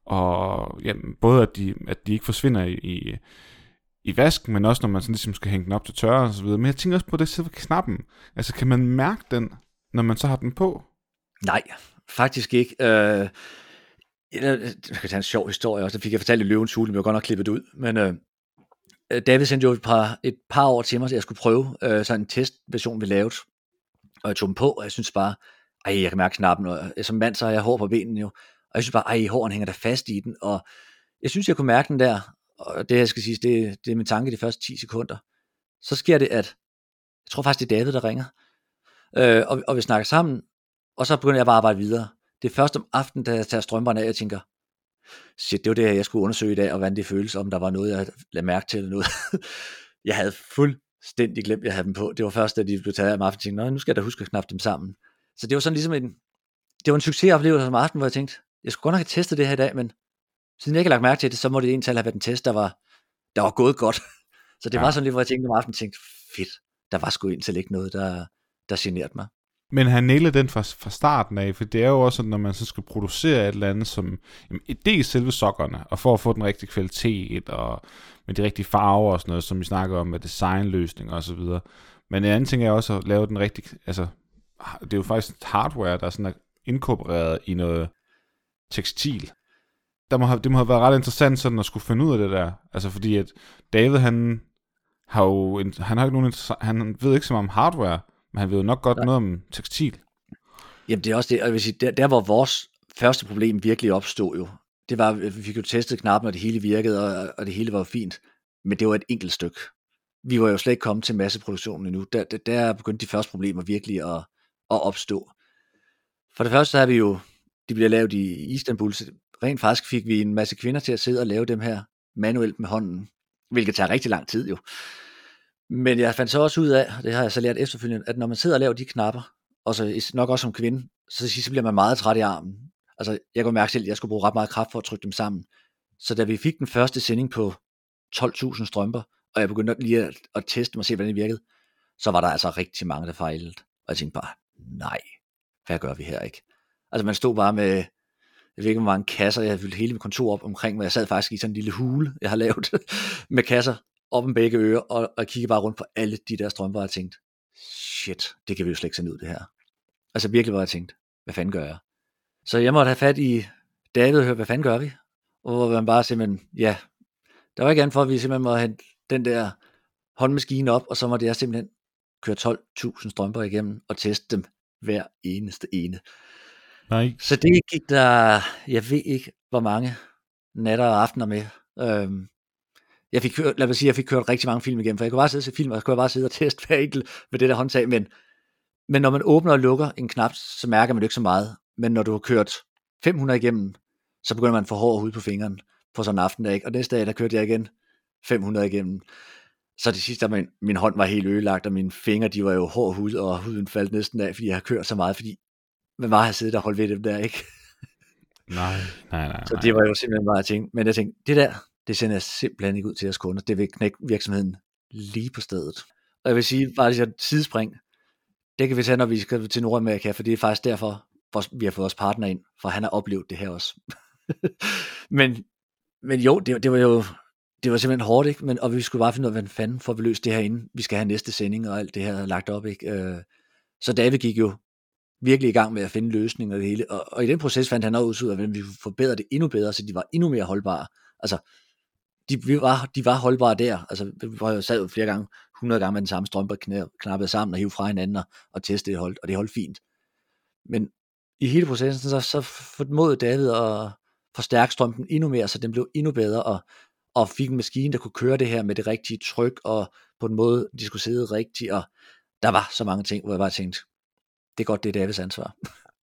og ja, både at de, at de ikke forsvinder i, i, i vasken, men også når man sådan ligesom skal hænge den op til tørre og så videre. Men jeg tænker også på det selve knappen. Altså kan man mærke den, når man så har den på? Nej, faktisk ikke. Øh, jeg kan tage en sjov historie også. Det fik jeg fortalt i Løvens Hule, men jeg var godt nok klippet ud. Men øh, David sendte jo et par, et par år til mig, så jeg skulle prøve øh, sådan en testversion, vi lavede. Og jeg tog den på, og jeg synes bare, ej, jeg kan mærke knappen, og som mand, så har jeg hår på benene jo. Og jeg synes bare, ej, håren hænger der fast i den, og jeg synes, jeg kunne mærke den der, og det jeg skal sige, det, det er min tanke de første ti sekunder. Så sker det, at, jeg tror faktisk, det er David, der ringer, øh, og, og vi snakker sammen, og så begynder jeg bare at arbejde videre. Det er først om aftenen, da jeg tager strømperne af, jeg tænker, shit, det var det her, jeg skulle undersøge i dag, og hvordan det føles, om der var noget, jeg lagde mærke til, eller noget. Jeg havde fuldstændig glemt, at jeg havde dem på. Det var først, da de blev taget af mig, og jeg tænkte, nu skal jeg da huske at knappe dem sammen. Så det var sådan ligesom en, det var en succesoplevelse om aftenen, hvor jeg tænkte, jeg skulle godt nok have testet det her i dag, men siden jeg ikke har lagt mærke til det, så må det egentlig have været en test, der var, der var gået godt. Så det ja. var sådan lidt, hvor jeg tænkte om aftenen, tænkte, fedt, der var sgu indtil ikke noget, der, der generede mig. Men han nailede den fra, fra starten af, for det er jo også sådan, når man så skal producere et eller andet, som jamen, det er selve sokkerne, og for at få den rigtige kvalitet, og med de rigtige farver og sådan noget, som vi snakker om med designløsninger og så videre. Men en anden ting er også at lave den rigtige, altså det er jo faktisk hardware, der er sådan inkorporeret i noget tekstil. Der må have, det må have været ret interessant sådan at skulle finde ud af det der. Altså fordi at David, han har jo en, han har ikke nogen, han ved ikke så meget om hardware, men han ved jo nok godt ja. noget om tekstil. Jamen det er også det, og jeg vil sige, der, der hvor vores første problem virkelig opstod jo, det var, at vi fik jo testet knappen, og det hele virkede, og, og det hele var fint, men det var et enkelt stykke. Vi var jo slet ikke kommet til masseproduktionen endnu. Der, der, der begyndte de første problemer virkelig at, at opstå. For det første så har vi jo, de bliver lavet i Istanbul, så rent faktisk fik vi en masse kvinder til at sidde og lave dem her manuelt med hånden, hvilket tager rigtig lang tid jo. Men jeg fandt så også ud af, det har jeg så lært efterfølgende, at når man sidder og laver de knapper, og så nok også som kvinde, så, så bliver man meget træt i armen. Altså jeg kunne mærke selv, at jeg skulle bruge ret meget kraft for at trykke dem sammen. Så da vi fik den første sending på tolv tusind strømper, og jeg begyndte lige at, at teste og se, hvordan det virkede, så var der altså rigtig mange, der fejlede. Og jeg tænkte bare, nej, hvad gør vi her, ikke? Altså man stod bare med, jeg ved ikke, hvor mange kasser, jeg havde fyldt hele mit kontor op omkring, hvor jeg sad faktisk i sådan en lille hule, jeg har lavet med kasser op om begge ører, og, og kiggede bare rundt på alle de der strømper, og jeg tænkte, shit, det kan vi jo slet ikke sende ud, det her. Altså virkelig, hvor jeg tænkte, hvad fanden gør jeg? Så jeg måtte have fat i David og høre, hvad fanden gør vi? Og hvor man bare simpelthen, ja, der var ikke andet for, at vi simpelthen måtte hente den der håndmaskine op, og så måtte jeg simpelthen køre tolv tusind strømper igennem, og teste dem hver eneste ene. Nej. Så det gik der, jeg ved ikke, hvor mange natter og aftener med. Øhm, jeg fik kørt, lad mig sige, jeg fik kørt rigtig mange film igennem, for jeg kunne bare sidde og se film, og jeg kunne bare sidde og teste hver enkelt med det der håndtag, men, men når man åbner og lukker en knap, så mærker man det ikke så meget, men når du har kørt fem hundrede igennem, så begynder man at få hård hud på fingeren på sådan en aften, ikke? Og næste dag, der kørte jeg igen fem hundrede igennem. Så det sidste, min, min hånd var helt ødelagt, og mine fingre, de var jo hård hud, og huden faldt næsten af, fordi jeg har kørt så meget, fordi man bare har siddet og holdt ved dem der, ikke? Nej, nej, nej. Så det var jo simpelthen bare, jeg tænkte, men jeg tænkte, det der, det sender jeg simpelthen ikke ud til jeres kunder. Det vil knække virksomheden lige på stedet. Og jeg vil sige, faktisk et sidespring, det kan vi tage, når vi skal til Nordamerika, for det er faktisk derfor, vi har fået vores partner ind, for han har oplevet det her også. men, men jo, det, det var jo, det var simpelthen hårdt, ikke? Men, og vi skulle bare finde ud af, hvad fanden får vi løst det her inden. Vi skal have næste sending og alt det her lagt op, ikke? Så David gik jo virkelig i gang med at finde løsninger og det hele. Og, og i den proces fandt han også ud af, hvordan vi kunne forbedre det endnu bedre, så de var endnu mere holdbare. Altså, de, vi var, de var holdbare der. Altså, vi var jo sad jo flere gange, hundrede gange med den samme strømpe knappet sammen og hive fra hinanden og, og teste det holdt, og det holdt fint. Men i hele processen, så, så formåede David at forstærke strømpen endnu mere, så den blev endnu bedre, og, og fik en maskine, der kunne køre det her med det rigtige tryk, og på en måde, de skulle sidde rigtigt, og der var så mange ting, hvor jeg bare tænkte, det er godt, det er Davids ansvar.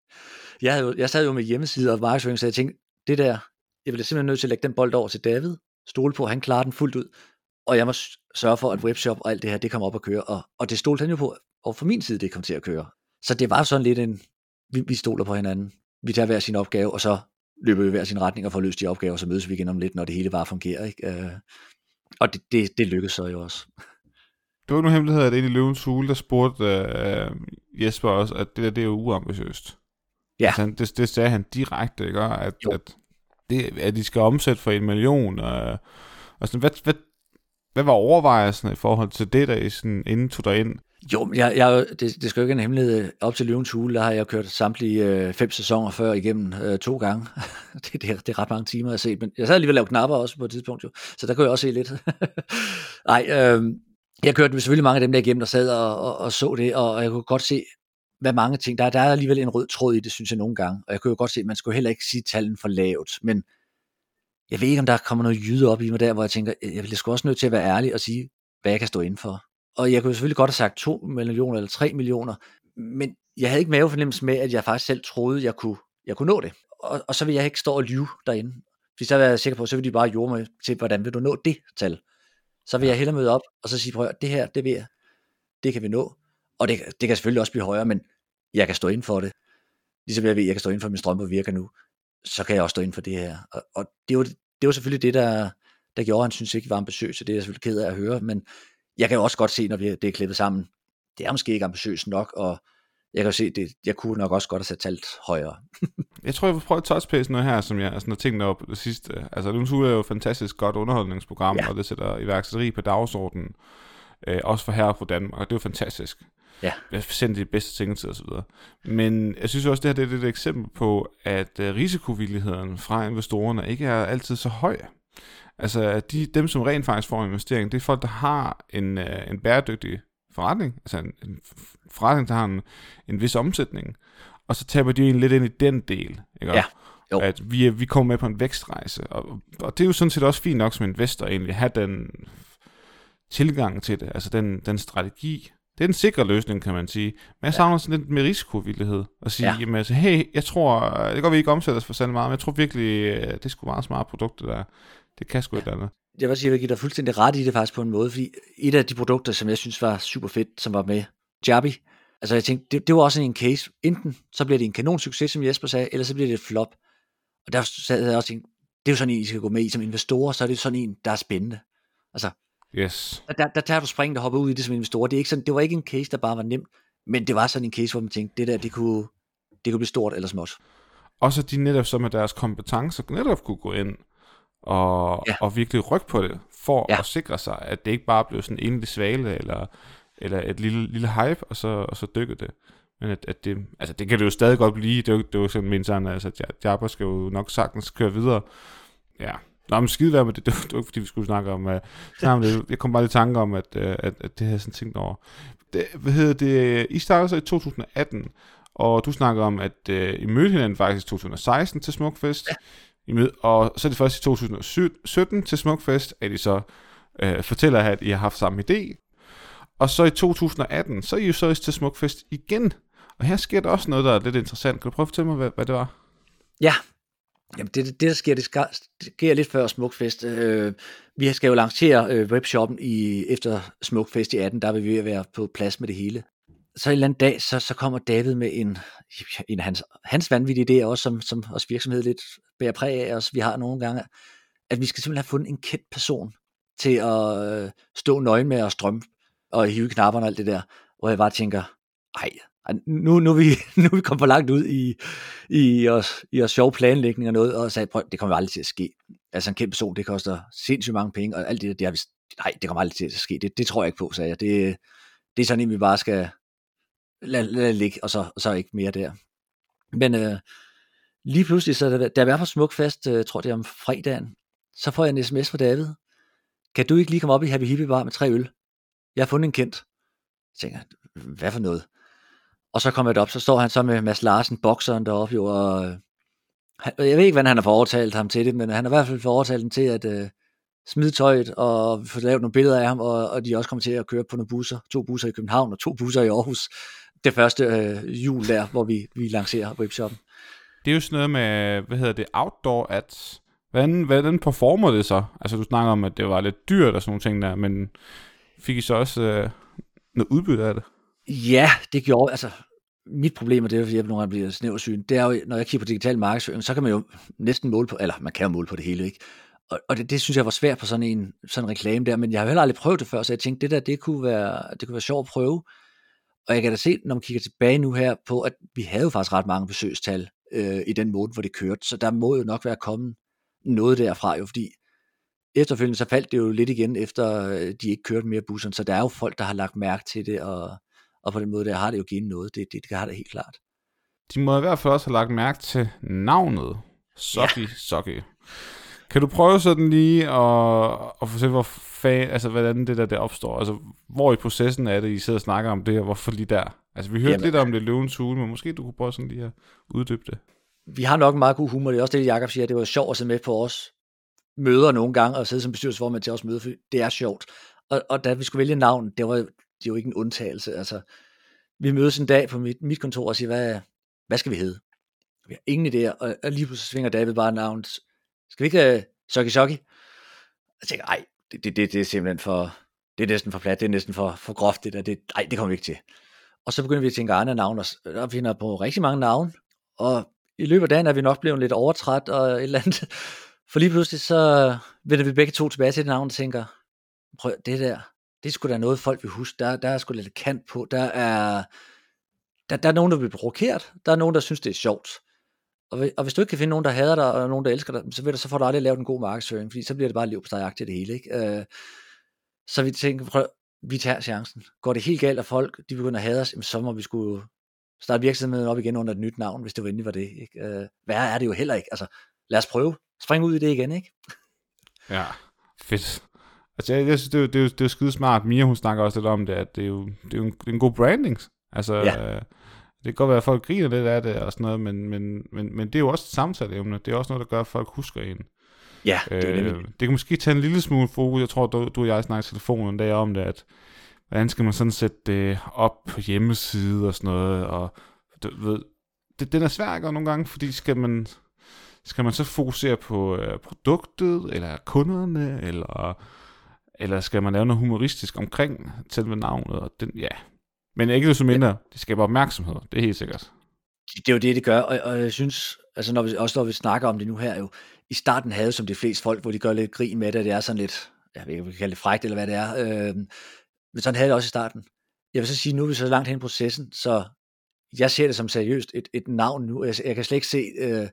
jeg, havde jo, jeg sad jo med hjemmeside og markedsføring, så jeg tænkte, det der, jeg ville simpelthen nødt til at lægge den bold over til David, stole på, han klarer den fuldt ud, og jeg må sørge for, at webshop og alt det her, det kom op at køre, og, og det stolte han jo på, og fra min side, det kom til at køre. Så det var sådan lidt en, vi, vi stoler på hinanden, vi tager hver sin opgave, og så løber vi hver sin retning og får løst de opgaver, så mødes vi igen om lidt, når det hele bare fungerer, ikke? Øh, og det, det, det lykkedes så jo også. Det var nu hemmelighed, at inde i Løvens Hule, der spurgte uh, Jesper også, at det der, det er jo uambitiøst. Ja. Altså, det, det sagde han direkte, ikke? At, at, det, at de skal omsætte for en million. Og, og sådan, hvad, hvad, hvad var overvejelsen i forhold til det, der I sådan, inden tog dig ind? Jo, jeg, jeg, det, det skal jo ikke en hemmelighed. Op til Løvens Hule, der har jeg kørt samtlige øh, fem sæsoner før igennem øh, to gange. det, det, det er ret mange timer, jeg har set. Men jeg sad alligevel lavet knapper også på et tidspunkt, jo. Så der kunne jeg også se lidt. Nej, øh, jeg kørte selvfølgelig mange af dem der igennem, der sad og, og, og så det, og jeg kunne godt se, hvad mange ting, der, der er alligevel en rød tråd i det, synes jeg nogle gange, og jeg kunne jo godt se, at man skulle heller ikke sige tallen for lavt, men jeg ved ikke, om der kommer noget jyde op i mig der, hvor jeg tænker, jeg bliver sgu også nødt til at være ærlig og sige, hvad jeg kan stå inden for, og jeg kunne selvfølgelig godt have sagt to millioner eller tre millioner, men jeg havde ikke mavefornemmelse med, at jeg faktisk selv troede, jeg kunne, jeg kunne nå det, og, og så vil jeg ikke stå og lyve derinde, fordi så var jeg sikker på, så vil de bare jorde mig til, hvordan vil du nå det tal. Så vil jeg hellere møde op, og så sige, prøv at det her, det vil jeg, det kan vi nå. Og det, det kan selvfølgelig også blive højere, men jeg kan stå inden for det. Ligesom jeg ved, jeg kan stå inden for, min strømper virker nu, så kan jeg også stå inden for det her. Og, og det, var, det var selvfølgelig det, der, der gjorde, at han synes ikke var ambitiøs, så det er jeg selvfølgelig ked af at høre, men jeg kan jo også godt se, når vi, det er klippet sammen, det er måske ikke ambitiøst nok, og jeg kan jo se, det, jeg kunne nok også godt have sat talt højere. Jeg tror, jeg vil prøve at touchpace noget her, som jeg sådan har tænkt op det sidste. Altså, Løvens Hule er jo et fantastisk godt underholdningsprogram, ja. Og det sætter iværksætteri på dagsordenen, øh, også for her på Danmark, og det er jo fantastisk. Ja. Jeg sender de bedste ting til og så videre. Men jeg synes også, det her det er et eksempel på, at øh, risikovilligheden fra investorerne ikke er altid så høj. Altså, de, dem som rent faktisk får en investering, det er folk, der har en, øh, en bæredygtig forretning, altså en, en forretning, der har en, en vis omsætning, og så taber de jo lidt ind i den del, ikke? Ja. Jo. At vi, vi kommer med på en vækstrejse, og, og det er jo sådan set også fint nok som investor egentlig, at have den tilgang til det, altså den, den strategi. Det er en sikker løsning, kan man sige, men jeg savner sådan lidt med risikovillighed, og sige, ja. Jamen altså, hey, jeg tror, det går vi ikke omsætter os for særlig meget, men jeg tror virkelig, det er sgu meget smart produkter, der det kan sgu et eller andet. Jeg vil sige, at jeg giver dig fuldstændig ret i det faktisk på en måde, fordi et af de produkter, som jeg synes var super fedt, som var med Jabi, altså jeg tænkte, det, det var også en case, enten så bliver det en kanon succes, som Jesper sagde, eller så bliver det et flop. Og der sad jeg også tænkt, det er jo sådan en, I skal gå med i som investorer, så er det sådan en, der er spændende. Altså, yes. der, der tager du springen, der hopper ud i det som investorer. Det, er ikke sådan, det var ikke en case, der bare var nemt, men det var sådan en case, hvor man tænkte, det der, det kunne, det kunne blive stort eller småt. Også de netop så med deres kompetencer, netop kunne gå ind og, ja. og virkelig rykke på det, for ja. at sikre sig, at det ikke bare blev sådan en enlig svale, eller, eller et lille, lille hype, og så, og så dykke det. Men at, at det, altså det kan det jo stadig godt blive, det er jo, det er jo sådan min sådan, altså Jabba skal jo nok sagtens køre videre. Ja, nå, men skide være med det, det var, det var fordi vi skulle snakke om, uh, snakke om det. Jeg kom bare lidt i tanke om, at, uh, at, at det havde sådan tænkt over. Det, hvad hedder det, I startede så i to tusind atten, og du snakker om, at uh, I mødte hinanden faktisk i to tusind seksten til Smukfest, ja. I mød, og så er det først i to tusind sytten til Smukfest, at I så uh, fortæller, at I har haft samme idé. Og så i to tusind atten, så er I jo så til Smukfest igen. Og her sker der også noget, der er lidt interessant. Kan du prøve at fortælle mig, hvad, hvad det var? Ja, jamen det, det der sker, det, skal, det sker lidt før Smukfest. Øh, vi skal jo lancere øh, webshoppen i, efter Smukfest i atten, der vil vi være på plads med det hele. så en eller anden dag, så, så kommer David med en, en af hans, hans vanvittige idéer, også som, som også virksomhed lidt bærer præg af os. Vi har nogle gange, at vi skal simpelthen have fundet en kendt person til at øh, stå nøgen med og strømme og hive knapperne og alt det der, hvor jeg bare tænker, ej, nu, nu, er vi, nu er vi kommet for langt ud i, i, os, i os sjov planlægning og noget, og sagde, prøv, det kommer aldrig til at ske. Altså en kendt person, det koster sindssygt mange penge, og alt det der, det har vi, nej, det kommer aldrig til at ske. Det, det tror jeg ikke på, sagde jeg. Det, det er sådan en, vi bare skal lade, lade ligge, og så, og så ikke mere der. Men øh, lige pludselig, så da, da jeg var på Smukfest, øh, tror det er om fredagen, så får jeg en sms fra David. Kan du ikke lige komme op i Happy Hippie Bar med tre øl? Jeg har fundet en kendt. Jeg tænker, hvad for noget? Og så kommer jeg op, så står han så med Mads Larsen, bokseren deroppe jo, og øh, jeg ved ikke, hvordan han har foretalt ham til det, men han har i hvert fald foretalt ham til at øh, smide tøjet og få lavet nogle billeder af ham, og, og de også kommer til at køre på nogle busser, to busser i København og to busser i Aarhus. Det første øh, jul der, hvor vi, vi lancerer webshoppen. Det er jo sådan noget med, hvad hedder det, outdoor ads. Hvordan, hvordan performer det så? Altså du snakker om, at det var lidt dyrt og sådan nogle ting der, men fik I så også øh, noget udbytte af det? Ja, det gjorde, altså mit problem, og det er fordi jeg nogle gange bliver snæversyn, det er jo, når jeg kigger på digital markedsføring, så kan man jo næsten måle på, eller man kan jo måle på det hele, ikke? Og, og det, det synes jeg var svært på sådan en, sådan en reklame der, men jeg har jo heller aldrig prøvet det før, så jeg tænkte, det der, det kunne være, det kunne være sjovt at prøve. Og jeg kan da se, når man kigger tilbage nu her på, at vi havde jo faktisk ret mange besøgstal øh, i den måned, hvor det kørte, så der må jo nok være kommet noget derfra jo, fordi efterfølgende så faldt det jo lidt igen, efter de ikke kørte mere busserne, så der er jo folk, der har lagt mærke til det, og, og på den måde der har det jo givet noget, det, det, det har det helt klart. De må i hvert fald også have lagt mærke til navnet, Soggy, ja. Soggy. Kan du prøve sådan lige at, at få se, hvor fa- altså, hvordan det der, der opstår? Altså, hvor i processen er det, I sidder og snakker om det, og hvorfor lige der? Altså, vi hørte Jamen, lidt om det Løvens Hule, men måske du kunne prøve sådan lige at uddybe det. Vi har nok en meget god humor, det er også det, Jacob siger, det var sjovt at sidde med på os møder nogle gange, og sidde som bestyrelsesformand til os møde, for det er sjovt. Og, og da vi skulle vælge navn, det var det er jo ikke en undtagelse. Altså, vi mødes en dag på mit, mit kontor og siger, hvad, hvad skal vi hedde? Vi har ingen idéer, og, og lige pludselig svinger David bare navnet. Skal vi ikke uh, Soggy Soggy? Jeg tænker, ej, det, det, det, det er simpelthen for, det er næsten for plat, det er næsten for, for groft, det der, det, ej, det kommer vi ikke til. Og så begynder vi at tænke andre navne, og finder på rigtig mange navne, og i løbet af dagen er vi nok blevet lidt overtræt, og et eller andet, for lige pludselig så vender vi begge to tilbage til det navn, og tænker, prøv, det der, det er sgu da noget folk vil huske, der, der er sgu lidt kant på, der er, der, der er nogen, der bliver provokeret, der er nogen, der synes, det er sjovt. Og, og hvis du ikke kan finde nogen, der hader dig, og nogen, der elsker dig, så, ved du, så får du aldrig lavet en god markedsføring, fordi så bliver det bare liv på steg-agtigt det hele, ikke? Øh, så vi tænker, prøv, vi tager chancen. Går det helt galt, og folk de begynder at hade os, så må vi skulle starte virksomheden op igen under et nyt navn, hvis det endelig var det, ikke? Øh, værre er det jo heller ikke. Altså, lad os prøve. Spring ud i det igen, ikke? Ja, fedt. Altså, jeg, jeg synes, det er, jo, det, er jo, det er jo skide smart. Mia, hun snakker også lidt om det, at det er jo, det er jo en, det er en god branding. Altså, ja. øh, det kan godt være, at folk griner lidt af det og sådan noget, men, men, men, men det er jo også et samtaleemne. Det er også noget, der gør, at folk husker en. Ja, det er øh, Det kan måske tage en lille smule fokus. Jeg tror, du, du og jeg snakker i telefonen en dag om det, at hvordan skal man sådan sætte det op på hjemmeside og sådan noget, og du ved, det, den er svær at gøre nogle gange, fordi skal man, skal man så fokusere på øh, produktet, eller kunderne, eller, eller skal man lave noget humoristisk omkring selve navnet, og den, ja. Men ikke så mindre, det skaber opmærksomhed, det er helt sikkert. Det er jo det, det gør, og, og jeg synes, altså når vi, også når vi snakker om det nu her, jo, i starten havde som de fleste folk, hvor de gør lidt grin med det, det er sådan lidt, jeg ved ikke, vi kan kalde det frækt, eller hvad det er, øh, men sådan havde det også i starten. Jeg vil så sige, nu er vi så langt hen i processen, så jeg ser det som seriøst et, et navn nu. Jeg, jeg kan slet ikke se øh,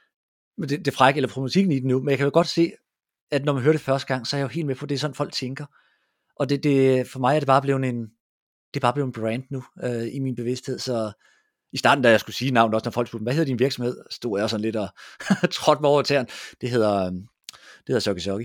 det, det frække eller problematikken i det nu, men jeg kan jo godt se, at når man hører det første gang, så er jeg jo helt med på, at det er sådan, folk tænker. Og det, det, for mig er det bare blevet en, det er bare blevet en brand nu øh, i min bevidsthed. Så i starten, da jeg skulle sige navnet, også når folk spurgte, hvad hedder din virksomhed, stod jeg sådan lidt og trådte mig over tæren. Det hedder, det hedder Soggy Soggy.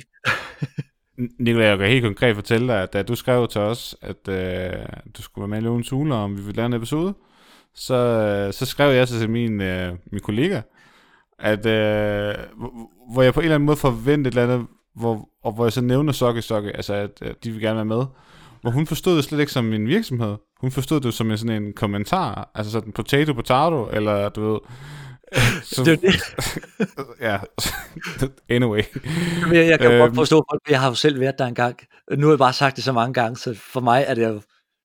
Nikolaj, jeg kan helt konkret fortælle dig, at da du skrev til os, at øh, du skulle være med i Løvens Hule, om vi ville lave en episode, så, øh, så skrev jeg så til min, øh, min kollega, at øh, hvor jeg på en eller anden måde forventede et eller andet, hvor, og hvor jeg så nævner Soggy Soggy, altså at øh, de vil gerne være med, hvor hun forstod det slet ikke som en virksomhed. Hun forstod det som en, sådan en kommentar, altså sådan potato potato, eller du ved. Så, det er det. Ja, anyway. Jeg, jeg kan øhm, godt forstå, at jeg har jo selv været der engang. Nu har jeg bare sagt det så mange gange, så for mig er det jo,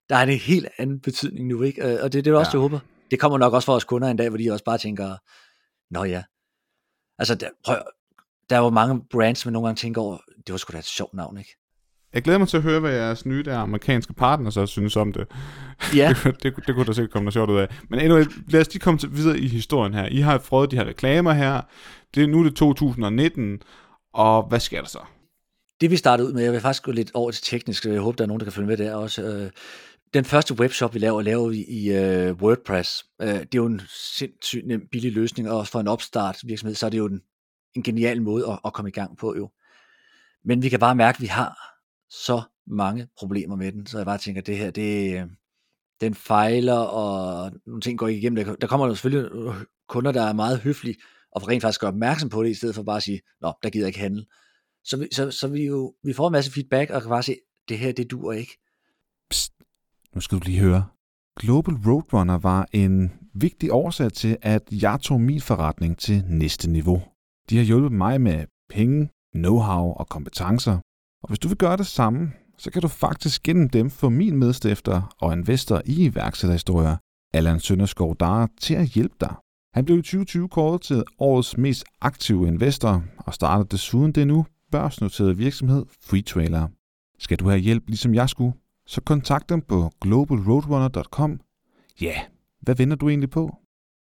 der er en helt anden betydning nu, ikke? Og det, det er også, ja. jeg håber. Det kommer nok også for vores kunder en dag, hvor de også bare tænker, nå ja. Altså, der, prøv, der er jo mange brands, man nogle gange tænker over, det var sgu da et sjovt navn, ikke? Jeg glæder mig til at høre, hvad jeres nye der amerikanske partner så synes om det. Ja. det, det, det kunne der sikkert komme noget sjovt ud af. Men anyway, lad os lige komme til, videre i historien her. I har prøvet de her reklamer her. Det, nu er det to tusind nitten, og hvad sker der så? Det vi startede ud med, jeg vil faktisk gå lidt over til teknisk, så jeg håber, der er nogen, der kan følge med der også. Den første webshop, vi laver, laver vi i uh, WordPress. Uh, det er jo en sindssygt nem, billig løsning, og også for en opstart virksomhed, så er det jo en, en genial måde at, at komme i gang på jo. Men vi kan bare mærke, at vi har så mange problemer med den, så jeg bare tænker, at det her, det, den fejler, og nogle ting går ikke igennem. Der, der kommer jo selvfølgelig kunder, der er meget høflige, og rent faktisk gør opmærksom på det, i stedet for bare at sige, nå, der gider jeg ikke handle. Så, vi, så, så vi, jo, vi får en masse feedback, og kan bare se, det her, det duer ikke. Psst, nu skal du lige høre. Global Roadrunner var en vigtig årsag til, at jeg tog min forretning til næste niveau. De har hjulpet mig med penge, know-how og kompetencer. Og hvis du vil gøre det samme, så kan du faktisk gennem dem få min medstifter og investor i iværksætterhistorier, Allan Sønderskov Dare, til at hjælpe dig. Han blev i tyve tyve kåret til årets mest aktive investor og startede desuden den nu børsnoterede virksomhed Freetrailer. Skal du have hjælp, ligesom jeg skulle, så kontakt dem på global roadrunner punktum com. Ja, hvad venter du egentlig på?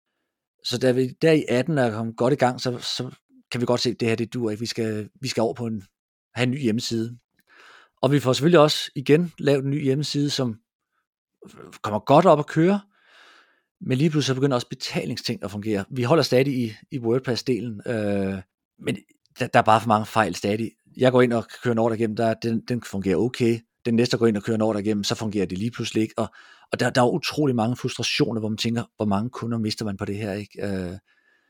Så da vi der i atten er kommet godt i gang, så, så kan vi godt se, at det her, det duer ikke. Vi skal, vi skal over på en, have en ny hjemmeside. Og vi får selvfølgelig også igen lavet en ny hjemmeside, som kommer godt op at køre, men lige pludselig så begynder også betalingsting at fungere. Vi holder stadig i, i WordPress-delen, øh, men der, der er bare for mange fejl stadig. Jeg går ind og kører en ordre igennem, der, den, den fungerer okay. Den næste går ind og kører en ordre igennem, så fungerer det lige pludselig ikke. Og, og der, der er utrolig mange frustrationer, hvor man tænker, hvor mange kunder mister man på det her, ikke? Øh,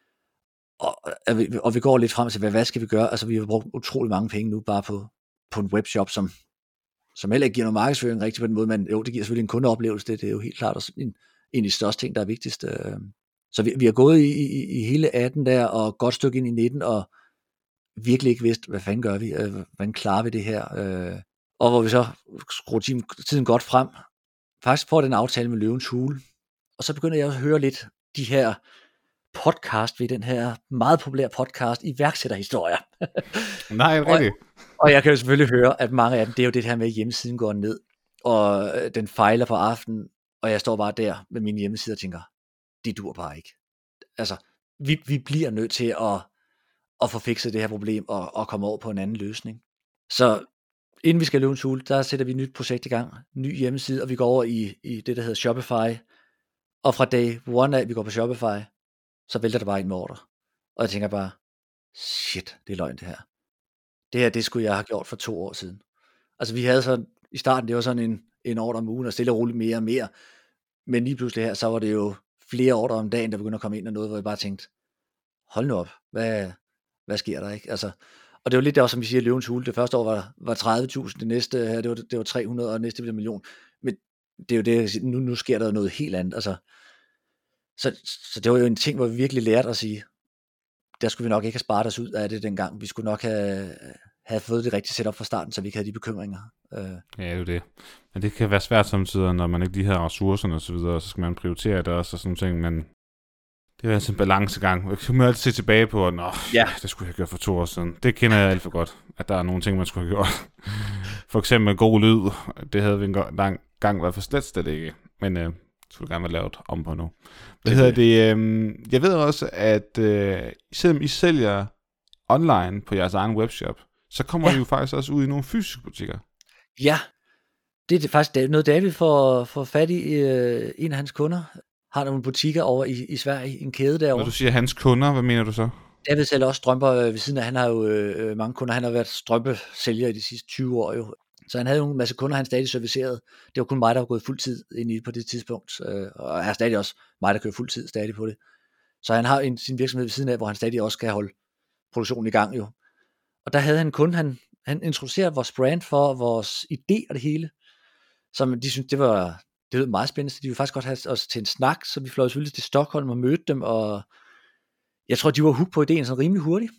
og, og vi går lidt frem til, hvad, hvad skal vi gøre? Altså vi har brugt utrolig mange penge nu bare på, på en webshop, som, som heller ikke giver noget markedsføring rigtig på den måde, men jo, det giver selvfølgelig en kundeoplevelse, det, det er jo helt klart også en, en af de største ting, der er vigtigst. Så vi, vi har gået i, i, i hele atten der, og godt stykke ind i nitten, og virkelig ikke vidst, hvad fanden gør vi, hvordan klarer vi det her, og hvor vi så skruer tiden, tiden godt frem, faktisk får den aftale med Løvens Hule, og så begynder jeg at høre lidt de her podcast ved den her meget populære podcast, iværksætterhistorier. Nej, rigtig. og, og jeg kan jo selvfølgelig høre, at mange af dem, det er jo det her med, at hjemmesiden går ned, og den fejler på aftenen, og jeg står bare der med min hjemmeside og tænker, det dur bare ikke. Altså, vi, vi bliver nødt til at, at få fikset det her problem, og, og komme over på en anden løsning. Så inden vi skal Løvens Hule, der sætter vi et nyt projekt i gang, ny hjemmeside, og vi går over i, i det, der hedder Shopify, og fra day one af, vi går på Shopify, så vælter der bare ind med ordre. Og jeg tænker bare, shit, det er løgn det her. Det her, det skulle jeg have gjort for to år siden. Altså vi havde så, i starten, det var sådan en, en ordre om ugen, og stille og roligt mere og mere. Men lige pludselig her, så var det jo flere ordre om dagen, der begyndte at komme ind og noget, hvor jeg bare tænkte, hold nu op, hvad, hvad sker der, ikke? Altså, og det var lidt der, som vi siger, Løvens Hule. Det første år var, var tredive tusind, det næste her, det var, det var tre hundrede, og det næste blev en million. Men det er jo det, nu, nu sker der noget helt andet, altså. Så, så det var jo en ting, hvor vi virkelig lærte at sige, der skulle vi nok ikke have sparet os ud af det dengang. Vi skulle nok have, have fået det rigtige setup fra starten, så vi ikke havde de bekymringer. Ja, det er jo det. Men det kan være svært samtidig, når man ikke lige har ressourcerne og så videre, så skal man prioritere det også og sådan ting, men det er altså en balancegang. Jeg kan altid se tilbage på, at nå, ja. det skulle jeg have gjort for to år siden. Det kender jeg alt for godt, at der er nogle ting, man skulle have gjort. For eksempel god lyd, det havde vi en gang, gang været for slet slet ikke. Men øh, skulle gerne være lavet om på nu. Hvad hedder det? Øh, jeg ved også, at øh, selvom I sælger online på jeres egen webshop, så kommer ja. I jo faktisk også ud i nogle fysiske butikker. Ja, det er faktisk noget, David får, får fat i. Øh, en af hans kunder har nogle butikker over i, i Sverige, en kæde derovre. Når du siger hans kunder, hvad mener du så? David sælger også strømper ved siden af. Han har jo øh, mange kunder. Han har været strømpesælger i de sidste tyve år jo. Så han havde jo en masse kunder, han stadig servicerede. Det var kun mig, der var gået fuld tid ind i på det tidspunkt. Øh, og er stadig også mig, der kører fuld tid stadig på det. Så han har en, sin virksomhed ved siden af, hvor han stadig også skal holde produktionen i gang jo. Og der havde han en kunde, han, han introducerede vores brand for, vores idé og det hele. Som de syntes, det var det lød meget spændende. Så de ville faktisk godt have os til en snak, så vi fløj selvfølgelig til Stockholm og mødte dem. Og jeg tror, de var hooked på idéen sådan rimelig hurtigt.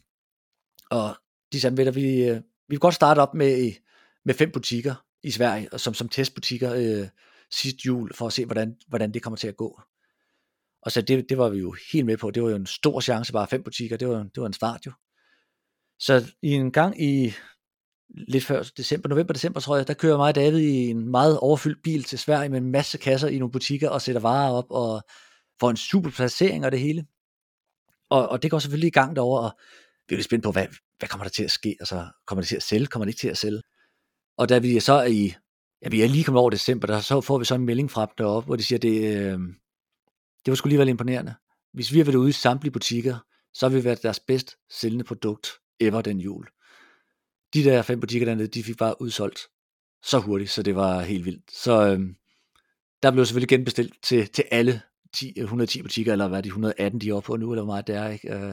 Og de sagde, at vi, vi vil godt starte op med, med fem butikker i Sverige, som, som testbutikker. Øh, sidste jul, for at se, hvordan, hvordan det kommer til at gå. Og så det, det var vi jo helt med på. Det var jo en stor chance, bare fem butikker. Det var, det var en start jo. Så i en gang i lidt før december, november, december, tror jeg, der kører mig og David i en meget overfyldt bil til Sverige med en masse kasser i nogle butikker og sætter varer op og får en super placering og det hele. Og, og det går selvfølgelig i gang derovre, og vi er lidt spændt på, hvad, hvad kommer der til at ske? Altså, kommer det til at sælge? Kommer det ikke til at sælge? Og da vi så er i, ja, vi er lige kommet over december, der så får vi så en melding fra dem deroppe, hvor de siger, det, øh, det var sgu alligevel imponerende. Hvis vi har været ude i samtlige butikker, så har vi været deres bedst sælgende produkt ever den jul. De der fem butikker dernede, de fik bare udsolgt så hurtigt, så det var helt vildt. Så øh, der blev selvfølgelig genbestilt til, til alle ti, et hundrede og ti butikker, eller hvad er de et hundrede og atten, de er oppe på nu, eller hvor meget det er, ikke? Øh,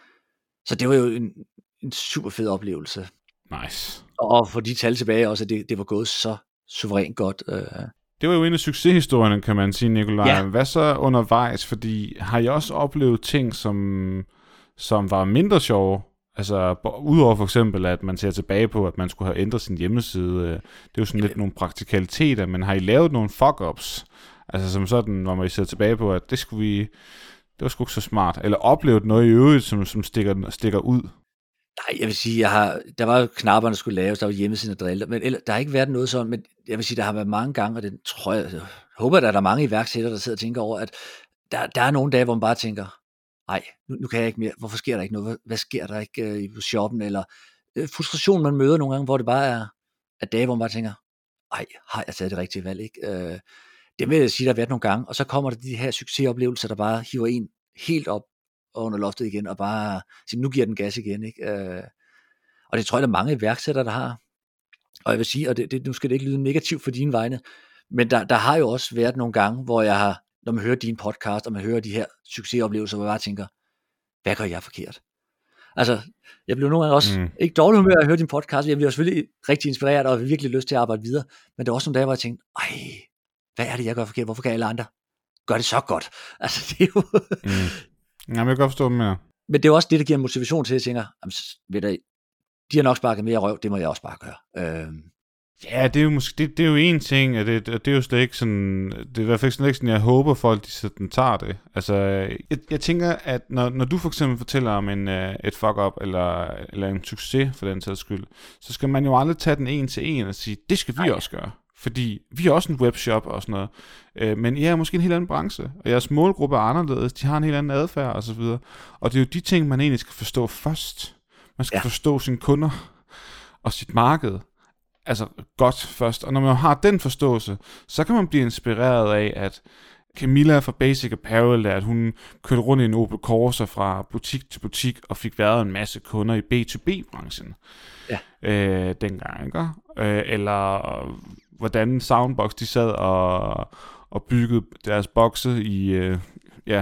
så det var jo en, en super fed oplevelse. Nice. Og for de tal tilbage også, at det, det var gået så suverænt godt. Øh. Det var jo en af succeshistorierne, kan man sige, Nikolaj. Ja. Hvad så undervejs? Fordi har I også oplevet ting, som, som var mindre sjove? Altså, udover for eksempel, at man ser tilbage på, at man skulle have ændret sin hjemmeside. Det er jo sådan lidt nogle praktikaliteter, men har I lavet nogle fuck-ups? Altså som sådan, hvor man ser tilbage på, at det skulle vi, det var sgu ikke så smart. Eller oplevet noget i øvrigt, som, som stikker, stikker ud? Nej, jeg vil sige, jeg har, der var jo knapper, der skulle laves, der var hjemmesiden og drille, men eller, der har ikke været noget sådan, men jeg vil sige, der har været mange gange, og det tror jeg, jeg håber, at der er mange iværksættere, der sidder og tænker over, at der, der er nogle dage, hvor man bare tænker, nej, nu, nu kan jeg ikke mere, hvorfor sker der ikke noget, hvad, hvad sker der ikke øh, på shoppen, eller øh, frustration, man møder nogle gange, hvor det bare er, at dage, hvor man bare tænker, nej, har jeg taget det rigtige valg, ikke? Øh, det vil jeg sige, der har været nogle gange, og så kommer der de her succesoplevelser, der bare hiver en helt op under loftet igen, og bare sige, nu giver den gas igen, ikke? Øh, og det tror jeg, der er mange iværksættere, der har. Og jeg vil sige, og det, det, nu skal det ikke lyde negativt for dine vegne, men der, der har jo også været nogle gange, hvor jeg har, når man hører din podcast, og man hører de her succesoplevelser, hvor jeg bare tænker, hvad gør jeg forkert? Altså, jeg blev nogle gange også, mm. ikke dårlig humør at høre din podcast, jeg blev selvfølgelig rigtig inspireret, og har virkelig lyst til at arbejde videre, men der var også nogle dage, hvor jeg tænkte, ej, hvad er det, jeg gør forkert? Hvorfor kan alle andre gøre det så godt? Altså, det er jo... mm. Jamen, jeg kan godt forstå dem mere. Men det er også det, der giver motivation til, at jeg tænker, ved du, de har nok sparket mere røv, det må jeg også bare gøre. Øhm. Ja, det er jo måske, det, det er jo en ting, og det, det er jo slet ikke sådan, det er i hvert fald slet ikke sådan, jeg håber folk, de sådan tager det. Altså, jeg, jeg tænker, at når, når du for eksempel fortæller om en, uh, et fuck-up, eller, eller en succes for den sags skyld, så skal man jo aldrig tage den en til en og sige, det skal vi Ej. også gøre. Fordi vi er også en webshop og sådan noget. Øh, men I er måske en helt anden branche, og jeres målgruppe er anderledes, de har en helt anden adfærd og så videre. Og det er jo de ting, man egentlig skal forstå først. Man skal ja. forstå sine kunder og sit marked. Altså godt først. Og når man har den forståelse, så kan man blive inspireret af, at Camilla fra Basic Apparel, at hun kørte rundt i en Opel Corsa fra butik til butik, og fik været en masse kunder i B to B-branchen. Ja. Øh, dengang, ikke? Øh, eller hvordan Soundbox, de sad og, og byggede deres bokse i, øh, ja,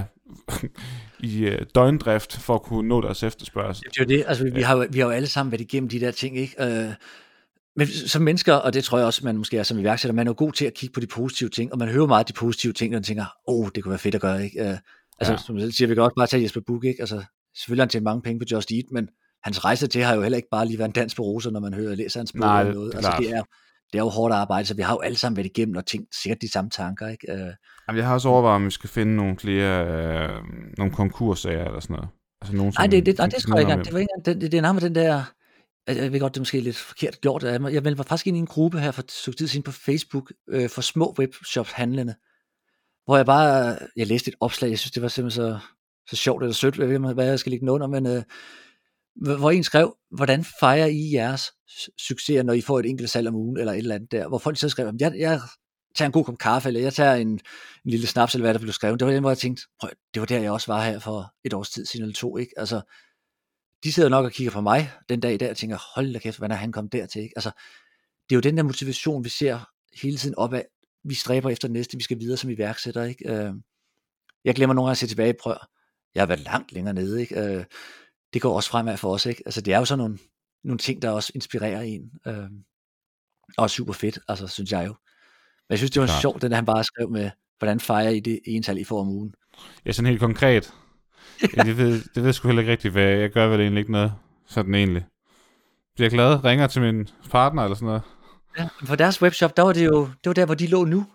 i øh, døgndrift, for at kunne nå deres efterspørgsel. Det er jo det, altså vi, vi, har, jo, vi har jo alle sammen været igennem de der ting, ikke? Øh, men som mennesker, og det tror jeg også, man måske er som iværksætter, man er jo god til at kigge på de positive ting, og man hører meget de positive ting, og man tænker, åh, oh, det kunne være fedt at gøre, ikke? Øh, altså, ja. Som jeg siger, vi kan også bare tage Jesper Buch, ikke? Altså, selvfølgelig har han tjent mange penge på Just Eat, men hans rejse til har jo heller ikke bare lige været en dans på roser, når man hører og læser hans bog eller noget. Det, altså, det er, det er jo hårdt arbejde, så vi har jo alle sammen været igennem og tænkt sikkert de samme tanker, ikke? Øh, Jamen, jeg har også overvejet, om vi skal finde nogle flere, øh, nogle konkurssager eller sådan noget. Altså, nogen, nej, det, det, nej, det tror jeg ikke engang. Det var ikke engang, det, det er nærmere den der, jeg ved godt, det er måske lidt forkert gjort. Jeg meldte mig faktisk ind i en gruppe her for et tid siden på Facebook øh, for små webshops handlende, hvor jeg bare, jeg læste et opslag, jeg synes, det var simpelthen så, så sjovt eller sødt, jeg ved ikke, hvad jeg skal lægge den under, men øh, hvor en skrev, hvordan fejrer I jeres succeser, når I får et enkelt salg om ugen, eller et eller andet der, hvor folk så skrev, jeg, jeg tager en god kop kaffe, eller jeg tager en, en lille snaps, eller hvad der blev skrevet. Det var den, hvor jeg tænkte, prøv, det var der, jeg også var her for et års tid siden, eller to, ikke? Altså, de sidder nok og kigger på mig den dag i dag, og tænker, hold da kæft, hvordan er han kommet dertil, ikke? Altså, det er jo den der motivation, vi ser hele tiden opad. Vi stræber efter det næste, vi skal videre som iværksætter, ikke? Jeg glemmer nogle gange at se tilbage, prøv, jeg har været langt længere nede, ikke? Det går også fremad for os, ikke? Altså, det er jo sådan nogle, nogle ting, der også inspirerer en, øh, og super fedt, altså, synes jeg jo. Men jeg synes, det var Klart. sjovt, den der han bare skrev med, hvordan fejrer I det ental, I får om ugen? Ja, sådan helt konkret. ja, det, ved, det ved jeg sgu heller ikke rigtigt, hvad jeg gør vel egentlig ikke noget, sådan egentlig. Bliver glad, ringer til min partner eller sådan noget. Ja, for deres webshop, der var det jo, det var der, hvor de lå nu.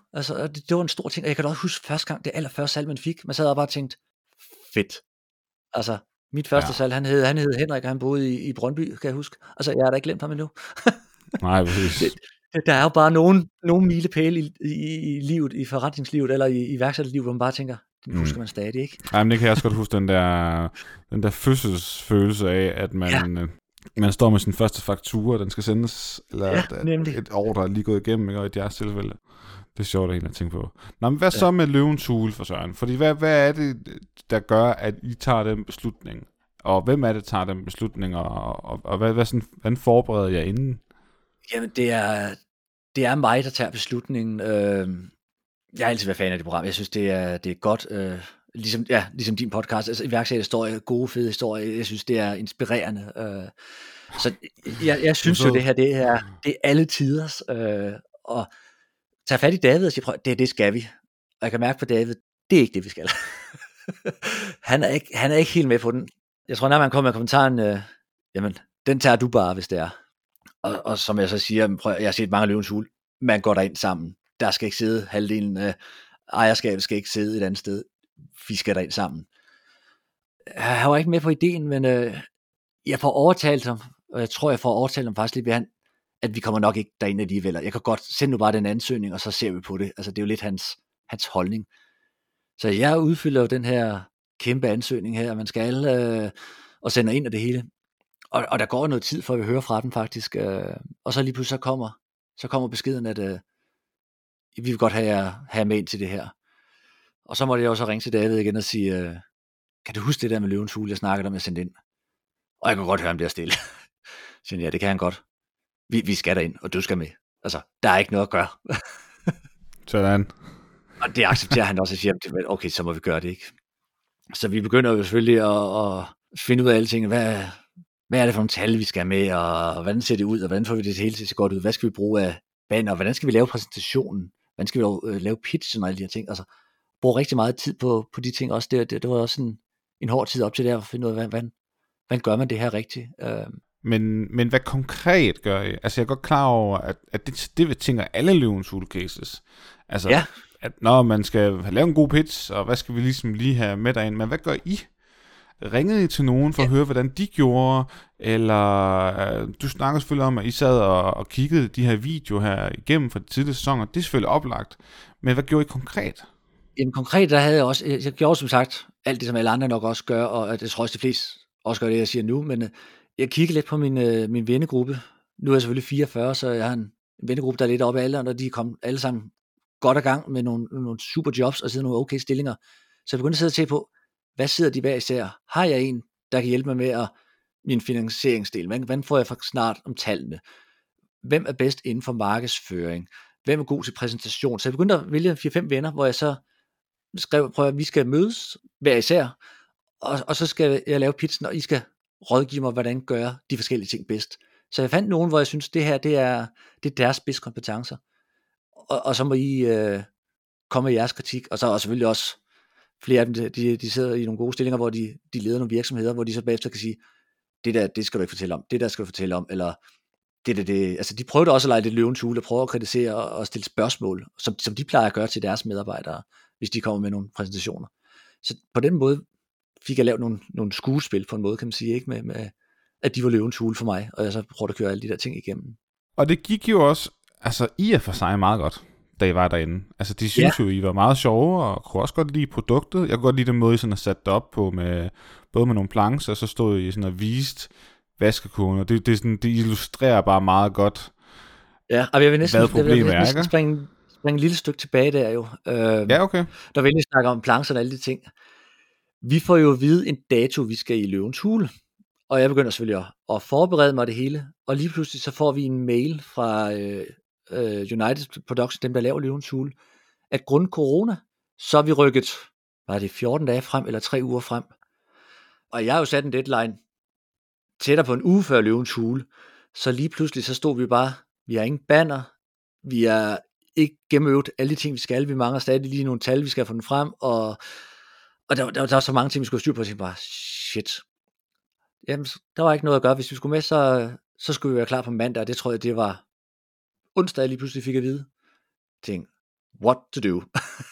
Altså, det, det var en stor ting, og jeg kan da også huske første gang, det allerførste salg, man fik, man sad og bare tænkte, fedt. Altså, mit første ja. salg, han hed, han hed Henrik, og han boede i, i Brøndby, kan jeg huske. Altså, jeg har da ikke glemt ham endnu. Nej, præcis. Det, der er jo bare nogen, nogen milepæle i, i, i livet, i forretningslivet, eller i iværksætterlivet, hvor man bare tænker, den husker mm. man stadig, ikke? Ej, men det kan jeg også godt huske, den der, den der fødselsfølelse af, at man, ja. man står med sin første faktura, den skal sendes, eller ja, et, et år, der er lige gået igennem, ikke? Og i jeres tilfælde. Det er sjovt egentlig at tænke på. Nå, men hvad ja. så med Løvens Hule for Søren? Fordi hvad, hvad er det, der gør, at I tager den beslutning? Og hvem er det, der tager den beslutning? Og, og, og hvad, hvad sådan, hvordan forbereder jeg inden? Jamen, det er, det er mig, der tager beslutningen. Øh, jeg har altid været fan af det program. Jeg synes, det er, det er godt. Øh, ligesom, ja, ligesom din podcast. Altså, iværksætterhistorie, gode, fede historie. Jeg synes, det er inspirerende. Øh, så jeg, jeg synes jo, det her, det er, det er alle tiders. Øh, og tage fat i David og sige, prøv, det, det skal vi. Og jeg kan mærke på David, det er ikke det, vi skal. han, er ikke, han er ikke helt med på den. Jeg tror, når man kommer med kommentaren, øh, jamen, den tager du bare, hvis det er. Og, og som jeg så siger, prøv, jeg har set mange Løvens Hule, man går derind sammen. Der skal ikke sidde halvdelen af ejerskabet, skal ikke sidde et andet sted. Vi skal derind sammen. Jeg var ikke med på ideen, men øh, jeg får overtalt ham, og jeg tror, jeg får overtalt ham faktisk lidt ved han, at vi kommer nok ikke derind alligevel. Jeg kan godt sende nu bare den ansøgning, og så ser vi på det. Altså, det er jo lidt hans, hans holdning. Så jeg udfylder jo den her kæmpe ansøgning her, man skal, øh, og sender ind af det hele. Og, og der går noget tid, før vi hører fra den faktisk. Øh, og så lige pludselig så kommer, så kommer beskeden, at øh, vi vil godt have jer, have jer med ind til det her. Og så måtte jeg også ringe til David igen og sige, øh, kan du huske det der med Løvens Hule, jeg snakkede om, jeg sendte ind? Og jeg kan godt høre, ham bliver stille. Så siger, ja, det kan han godt. Vi, vi skal derind, og du skal med. Altså, der er ikke noget at gøre. Sådan. Og det accepterer han også, og siger, okay, så må vi gøre det, ikke? Så vi begynder jo selvfølgelig at, at finde ud af alle ting. Hvad, hvad er det for nogle tal, vi skal have med, og hvordan ser det ud, og hvordan får vi det hele til at se godt ud? Hvad skal vi bruge af banner? Hvordan skal vi lave præsentationen? Hvordan skal vi lave, lave pitchen og alle de her ting? Altså, bruge rigtig meget tid på, på de ting også. Det, det, det var også en, en hård tid op til det, at finde ud af, hvordan, hvordan gør man det her rigtigt? Uh, Men, men hvad konkret gør I? Altså jeg er godt klar over, at, at det, det tænker alle Løvens Hule cases. Altså, ja. at når man skal lave en god pitch, og hvad skal vi ligesom lige have med derind, men hvad gør I? Ringede I til nogen for ja. at høre, hvordan de gjorde? Eller du snakker selvfølgelig om, at I sad og, og kiggede de her videoer her igennem for de tidlige sæsoner. Det er selvfølgelig oplagt. Men hvad gjorde I konkret? Jamen konkret, der havde jeg også, jeg gjorde som sagt alt det, som alle andre nok også gør, og det tror jeg, de fleste også gør det, jeg siger nu, men jeg kiggede lidt på min, øh, min vennegruppe. Nu er jeg selvfølgelig fireogfyrre, så jeg har en vennegruppe, der er lidt oppe af alderen, og de er kommet alle sammen godt i gang med nogle, nogle super jobs og sidder nogle okay stillinger. Så jeg begyndte at sidde og se på, hvad sidder de hver især? Har jeg en, der kan hjælpe mig med at min finansieringsdel? Hvordan får jeg for snart om tallene? Hvem er bedst inden for markedsføring? Hvem er god til præsentation? Så jeg begyndte at vælge fire fem venner, hvor jeg så skrev, prøv at vi skal mødes hver især, og, og så skal jeg lave pitchen, og I skal rådgive mig, hvordan gør de forskellige ting bedst. Så jeg fandt nogen, hvor jeg synes, det her, det er, det er deres spidskompetencer. Og, og så må I øh, komme med jeres kritik, og så er selvfølgelig også flere af dem, de, de sidder i nogle gode stillinger, hvor de, de leder nogle virksomheder, hvor de så bagefter kan sige, det der, det skal du ikke fortælle om, det der skal du fortælle om, eller det der, det, altså de prøvede også at lege lidt Løvens Hule, og prøve at kritisere og, og stille spørgsmål, som, som de plejer at gøre til deres medarbejdere, hvis de kommer med nogle præsentationer. Så på den måde fik jeg lavet nogle, nogle skuespil på en måde, kan man sige, ikke med, med at de var Løvens Hule for mig, og jeg så prøvede at køre alle de der ting igennem. Og det gik jo også, altså I er for sig meget godt, da I var derinde. Altså de synes ja. jo, I var meget sjove, og kunne også godt lide produktet. Jeg kunne godt lide den måde, I sådan har sat det op på, med, både med nogle plancher, og så stod I sådan og viste vaskekunder. Det, det, sådan, det illustrerer bare meget godt, ja, og jeg vil næsten, hvad problemet jeg vil næsten er, ikke? Springe, springe et lille stykke tilbage der jo. Øh, ja, okay. Der vil jeg snakke om plancher og alle de ting. Vi får jo at vide en dato, vi skal i Løvens Hule. Og jeg begynder selvfølgelig at, at forberede mig det hele. Og lige pludselig så får vi en mail fra øh, øh, United Production, dem der laver Løvens Hule, at grund corona, så er vi rykket, var det fjorten dage frem, eller tre uger frem. Og jeg har jo sat en deadline tættere på en uge før Løvens Hule. Så lige pludselig så stod vi bare, vi har ingen banner, vi er ikke gennemøvet alle de ting, vi skal. Vi mangler stadig lige nogle tal, vi skal have fundet frem, og, og der, der, der var så mange ting, vi skulle styre på, og jeg tænkte bare, shit. Jamen, der var ikke noget at gøre. Hvis vi skulle med, så, så skulle vi være klar på mandag, og det tror jeg, det var onsdag, jeg lige pludselig fik at vide. Tænk, what to do.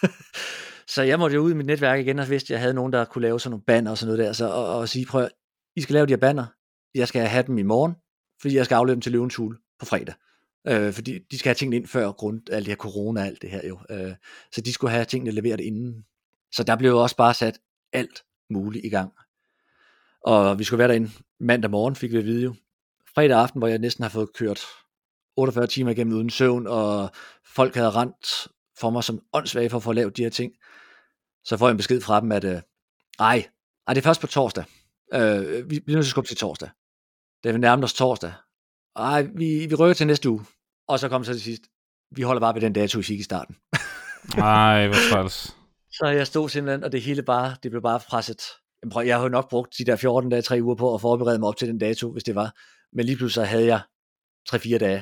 Så jeg måtte jo ud i mit netværk igen, og vidste, at jeg havde nogen, der kunne lave sådan nogle banner og sådan noget der, så, og, og sige, prøv at, I skal lave de her banner, jeg skal have dem i morgen, fordi jeg skal aflevere dem til Løvens Hule på fredag. Øh, fordi de skal have tingene ind før grund alt det her corona og alt det her jo. Øh, så de skulle have tingene leveret inden. Så der blev jo også bare sat alt muligt i gang. Og vi skulle være derinde mandag morgen, fik vi at vide jo. Fredag aften, hvor jeg næsten har fået kørt otteogfyrre timer igennem uden søvn, og folk havde rendt for mig som åndssvage for at få lavet de her ting. Så får jeg en besked fra dem, at øh, ej, ej, det er først på torsdag. Øh, vi bliver nødt til at skubbe til torsdag. Det er nærmest torsdag. Ej, vi, vi rykker til næste uge. Og så kom så til sidst, vi holder bare ved den dato, I fik i starten. Ej, hvor træls. Så jeg stod simpelthen, og det hele bare, det blev bare presset. Jeg har jo nok brugt de der fjorten dage, tre uger på at forberede mig op til den dato, hvis det var. Men lige pludselig så havde jeg tre fire dage,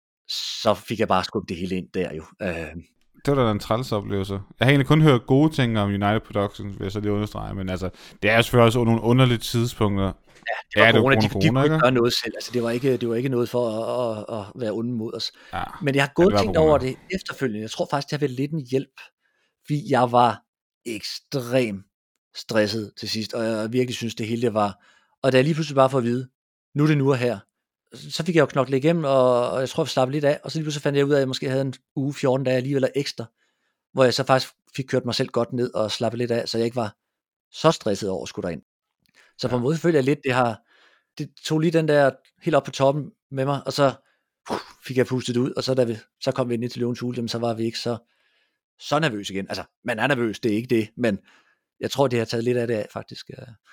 så fik jeg bare skubbet det hele ind der jo. Øh. Det var da en træls oplevelse. Jeg har egentlig kun hørt gode ting om United Productions, vil jeg så lige understrege, men altså, det er jo selvfølgelig også nogle underlige tidspunkter. Ja, det var ja, corona, det var de, corona, de kunne ikke ikke gøre noget selv, altså det var ikke, det var ikke noget for at, at, at være onde mod os. Ja, men jeg har gået ja, tænkt over det efterfølgende, jeg tror faktisk, det har været lidt en hjælp, fordi jeg var ekstremt stresset til sidst, og jeg virkelig synes, det hele det var, og da jeg lige pludselig bare får at vide, nu er det nu og her, så fik jeg jo knoklet igennem, og jeg tror, jeg slappede lidt af, og så lige pludselig fandt jeg ud af, at jeg måske havde en uge fjorten dage alligevel ekstra, hvor jeg så faktisk fik kørt mig selv godt ned og slappet lidt af, så jeg ikke var så stresset over at skulle derind. Så på en måde føler jeg lidt, det har, det tog lige den der helt op på toppen med mig, og så uh, fik jeg pustet ud, og så, da vi, så kom vi ind til Løvens Hule, så var vi ikke så, så nervøs igen. Altså, man er nervøs, det er ikke det, men jeg tror, det har taget lidt af det af, faktisk.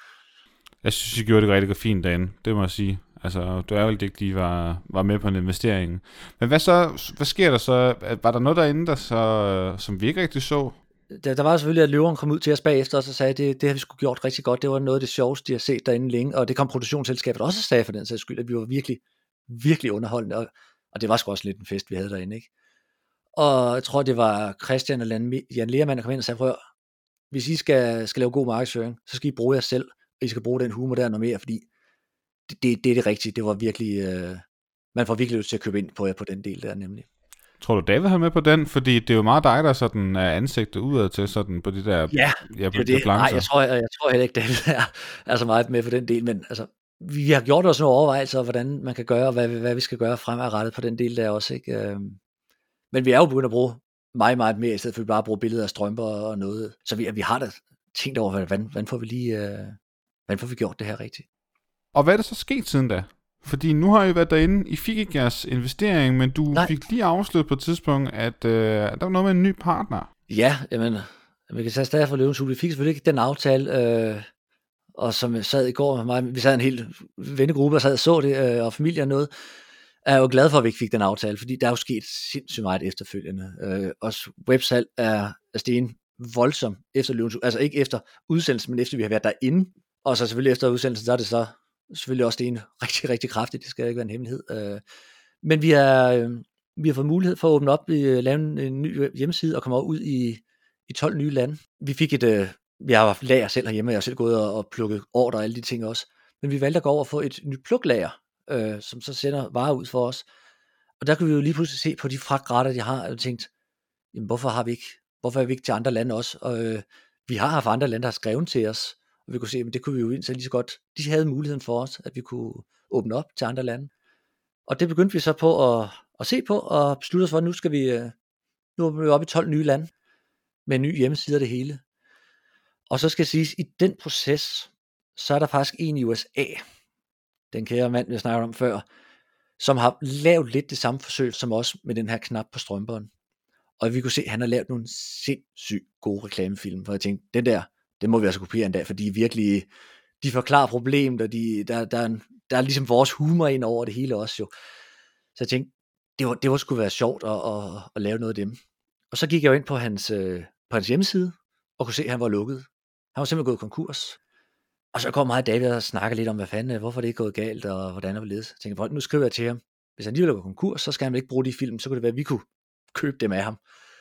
Jeg synes, I gjorde det rigtig fint derinde, det må jeg sige. Altså, du er jo ikke, de var, var med på en investering. Men hvad så, hvad sker der så? Var der noget derinde, der så, som vi ikke rigtig så? Der, der var selvfølgelig, at løveren kom ud til os bagefter, og så sagde, at det, det har vi sgu gjort rigtig godt. Det var noget af det sjoveste, de har set derinde længe, og det kom produktionsselskabet også sagde for den sags skyld, at vi var virkelig, virkelig underholdende, og, og det var sgu også lidt en fest, vi havde derinde, ikke? Og jeg tror, det var Christian og Jan Lermand, der kom ind og sagde, prøv, hvis I skal, skal lave god markedsføring, så skal I bruge jer selv, og I skal bruge den humor der noget mere, fordi det, det, det er det rigtige. Det var virkelig, øh, man får virkelig lyst til at købe ind på jer på den del der, nemlig. Tror du, David har med på den? Fordi det er jo meget dig, der sådan er ansigtet udad til sådan på de der... Ja, ja på det de det. Nej, jeg tror, jeg, jeg tror heller ikke, David er, er så meget med på den del, men altså, vi har gjort os nogle overvejelser, hvordan man kan gøre, og hvad, hvad vi skal gøre fremadrettet på den del der også, ikke? Øhm, men vi er jo begyndt at bruge meget, meget mere, i stedet for at vi bare at bruge billeder af strømper og noget. Så vi, vi har da tænkt over, hvordan, hvordan får vi lige, øh, hvordan får vi gjort det her rigtigt? Og hvad er det så sket siden da? Fordi nu har I været derinde, I fik ikke jeres investering, men du Nej. fik lige afsluttet på et tidspunkt, at øh, der var noget med en ny partner. Ja, jamen, vi kan tage stadig for Løvens Hule. Vi fik selvfølgelig ikke den aftale, øh, og som jeg sad i går med mig, vi sad en hel vennegruppe og sad og så det, øh, og familie og noget, er jo glad for, at vi ikke fik den aftale, fordi der er jo sket sindssygt meget efterfølgende. Øh, også websalg er, er sten voldsom efter Løvens Hule, altså ikke efter udsendelsen, men efter vi har været derinde, og så selvfølgelig efter udsendelsen, så er det så selvfølgelig også sten rigtig, rigtig kraftigt, det skal ikke være en hemmelighed. Øh, men vi har, øh, vi har fået mulighed for at åbne op, øh, lave en, en ny hjemmeside og komme ud i, i tolv nye lande. Vi fik et, øh, vi har haft lager selv herhjemme, jeg har selv gået og, og plukket ordre og alle de ting også, men vi valgte at gå over og få et nyt pluklager, øh, som så sender varer ud for os. Og der kunne vi jo lige pludselig se på de fragtrater, de har, og tænkt, jamen hvorfor har vi ikke, hvorfor er vi ikke til andre lande også? Og øh, vi har haft andre lande, der har skrevet til os, og vi kunne se, at det kunne vi jo indtil lige så godt, de havde muligheden for os, at vi kunne åbne op til andre lande. Og det begyndte vi så på at, at se på, og beslutte os for, at nu skal vi, nu er vi oppe i tolv nye lande, med en ny hjemmeside af det hele. Og så skal jeg sige, i den proces, så er der faktisk en i U S A, den kære mand, vi snakkede om før, som har lavet lidt det samme forsøg som os med den her knap på strømperen. Og vi kunne se, at han har lavet nogle sindssygt gode reklamefilm, for jeg tænkte, den der, det må vi altså kopiere endda, for de er virkelig, de forklarer problemet, og de, der, der, er en, der er ligesom vores humor ind over det hele også jo. Så jeg tænkte, det var, det var sgu være sjovt at, at, at lave noget af dem. Og så gik jeg jo ind på hans, på hans hjemmeside, og kunne se, at han var lukket. Han var simpelthen gået konkurs. Og så kom mig og David og snakkede lidt om, hvad fanden, hvorfor det er gået galt, og hvordan er det ledes. Jeg tænkte, nu skriver jeg til ham, hvis han lige vil gå konkurs, så skal han ikke bruge de film, så kunne det være, at vi kunne købe dem af ham.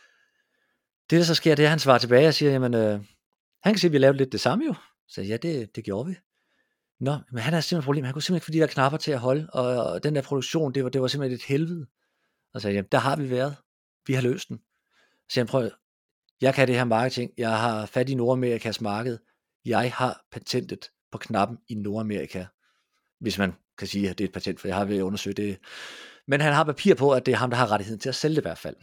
Det der så sker, det er, at han svarer tilbage og siger, jamen, øh, han kan se, at vi har lavet lidt det samme jo. Så ja, det, det gjorde vi. Nå, men han har simpelthen et problem. Han kunne simpelthen ikke få de der knapper til at holde, og, og den der produktion, det var, det var simpelthen et helvede. Og så jamen, der har vi været. Vi har løst den. Så han prøv, jeg kan det her marketing, jeg har fat i Nordamerikas marked, jeg har patentet på knappen i Nordamerika, hvis man kan sige, at det er et patent, for jeg har ved at undersøge det. Men han har papir på, at det er ham, der har rettigheden til at sælge det i hvert fald.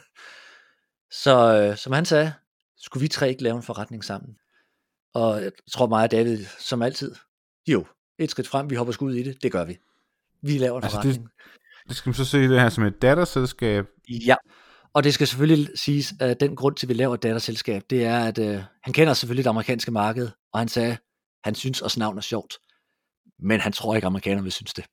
Så øh, som han sagde, skulle vi tre ikke lave en forretning sammen? Og jeg tror mig og David, som altid, jo, et skridt frem, vi hopper skud i det, det gør vi. Vi laver en altså forretning. Det, det skal man så se det her som et datterselskab? Ja, og det skal selvfølgelig siges, at den grund til, at vi laver et datterselskab, det er, at øh, han kender selvfølgelig det amerikanske marked, og han sagde, han synes også navn er sjovt, men han tror ikke, amerikanerne vil synes det.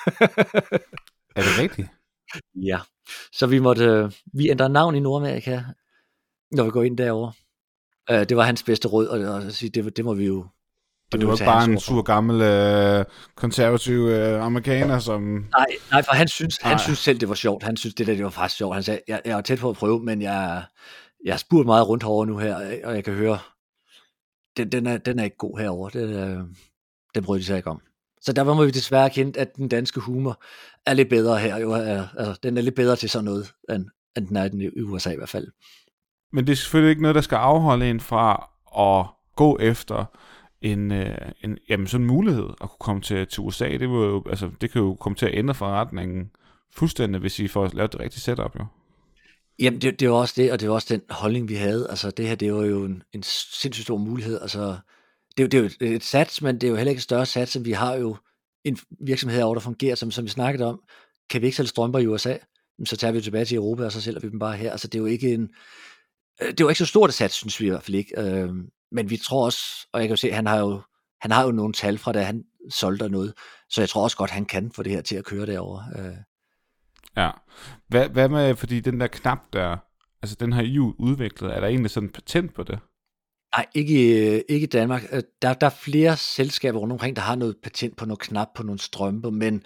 Er det rigtigt? Ja, så vi måtte, øh, vi ændrer navn i Nordamerika, når vi går ind derover. Uh, det var hans bedste råd, og, og sige, det, det må vi jo... Det, og det var bare en sur gammel øh, konservativ øh, amerikaner, som... Nej, nej, for han synes, han synes selv, det var sjovt. Han synes, det der det var faktisk sjovt. Han sagde, jeg, jeg er tæt på at prøve, men jeg, jeg har spurgt meget rundt herovre nu her, og jeg kan høre, den, den, er, den er ikke god herovre. Den, øh, den brød de sig ikke om. Så der må vi desværre erkende, at den danske humor er lidt bedre her. Jo, altså, den er lidt bedre til sådan noget, end, end den er den i U S A i hvert fald. Men det er selvfølgelig ikke noget, der skal afholde en fra at gå efter en, en jamen sådan en mulighed at kunne komme til, til U S A. Det, vil jo, altså, det kan jo komme til at ændre forretningen fuldstændig, hvis I får lavet det rigtige setup, jo. Jamen, det, det var også det, og det var også den holdning, vi havde. Altså, det her, det var jo en, en sindssygt stor mulighed. Altså, det, det er jo et sats, men det er jo heller ikke et større sats, end vi har jo en virksomhed over, der fungerer, som, som vi snakkede om. Kan vi ikke sælge strømper i U S A? Så tager vi jo tilbage til Europa, og så sælger vi dem bare her. Altså, det er jo ikke en... Det var ikke så stort et sats, synes vi i hvert fald ikke. Øh, men vi tror også, og jeg kan jo se, han har jo, han har jo nogle tal fra, da han solgte noget, så jeg tror også godt, han kan få det her til at køre derovre. Øh. Ja. Hvad, hvad med, fordi den der knap der, altså den har I jo udviklet, er der egentlig sådan et patent på det? Nej, ikke, ikke i Danmark. Der, der er flere selskaber rundt omkring, der har noget patent på noget knap, på nogle strømper, men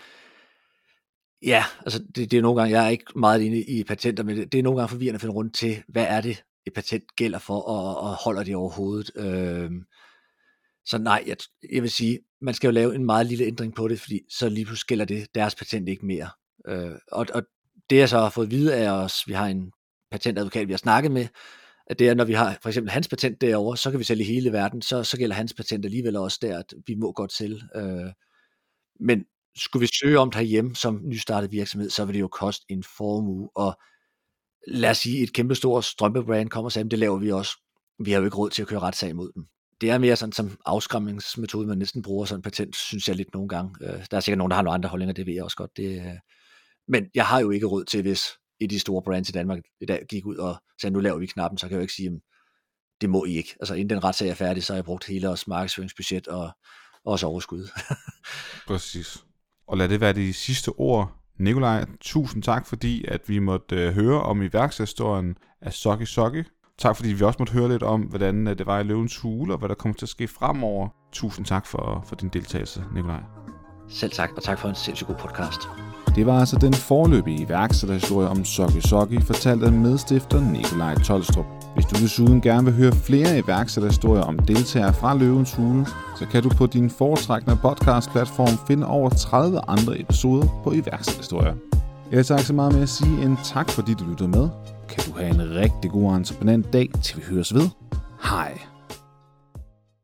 ja, altså det, det er nogle gange, jeg er ikke meget inde i patenter, men det, det er nogle gange forvirrende at finde rundt til, hvad er det, et patent gælder for, og, og holder det overhovedet. Øh, så nej, jeg, jeg vil sige, man skal jo lave en meget lille ændring på det, fordi så lige pludselig gælder det deres patent ikke mere. Øh, og, og det jeg så har fået at vide af os, vi har en patentadvokat, vi har snakket med, at det er, når vi har for eksempel hans patent derovre, så kan vi sælge i hele verden, så, så gælder hans patent alligevel også der, at vi må godt sælge. Øh, men skulle vi søge om det herhjemme som nystartet virksomhed, så vil det jo koste en formue, og lad os sige, et kæmpe stort strømpebrand kommer og siger, det laver vi også. Vi har jo ikke råd til at køre retssag imod dem. Det er mere sådan som afskræmningsmetode, man næsten bruger sådan patent, synes jeg lidt nogle gange. Der er sikkert nogen, der har nogle andre holdninger, det ved jeg også godt. Det, men jeg har jo ikke råd til, hvis et af de store brands i Danmark i dag gik ud og sagde, nu laver vi knappen, så kan jeg jo ikke sige, det må I ikke. Altså inden den retssag er færdig, så har jeg brugt hele vores markedsføringsbudget og også overskud. Præcis. Og lad det være de sidste ord. Nikolaj, tusind tak, fordi at vi måtte øh, høre om iværksætterhistorien af Soggy Soggy. Tak, fordi vi også måtte høre lidt om, hvordan øh, det var i Løvens Hule, og hvad der kommer til at ske fremover. Tusind tak for, for din deltagelse, Nikolaj. Selv tak, og tak for en sindssygt god podcast. Det var altså den foreløbige iværksætterhistorie om Soggy Soggy, fortalt af medstifter Nikolaj Tolstrup. Hvis du desuden gerne vil høre flere iværksætterhistorier om deltagere fra Løvens Hule, så kan du på din foretrækkende podcastplatform finde over tredive andre episoder på iværksætterhistorier. Jeg vil takke så meget med at sige en tak, fordi du lyttede med. Kan du have en rigtig god entreprenant dag, til vi høres ved. Hej.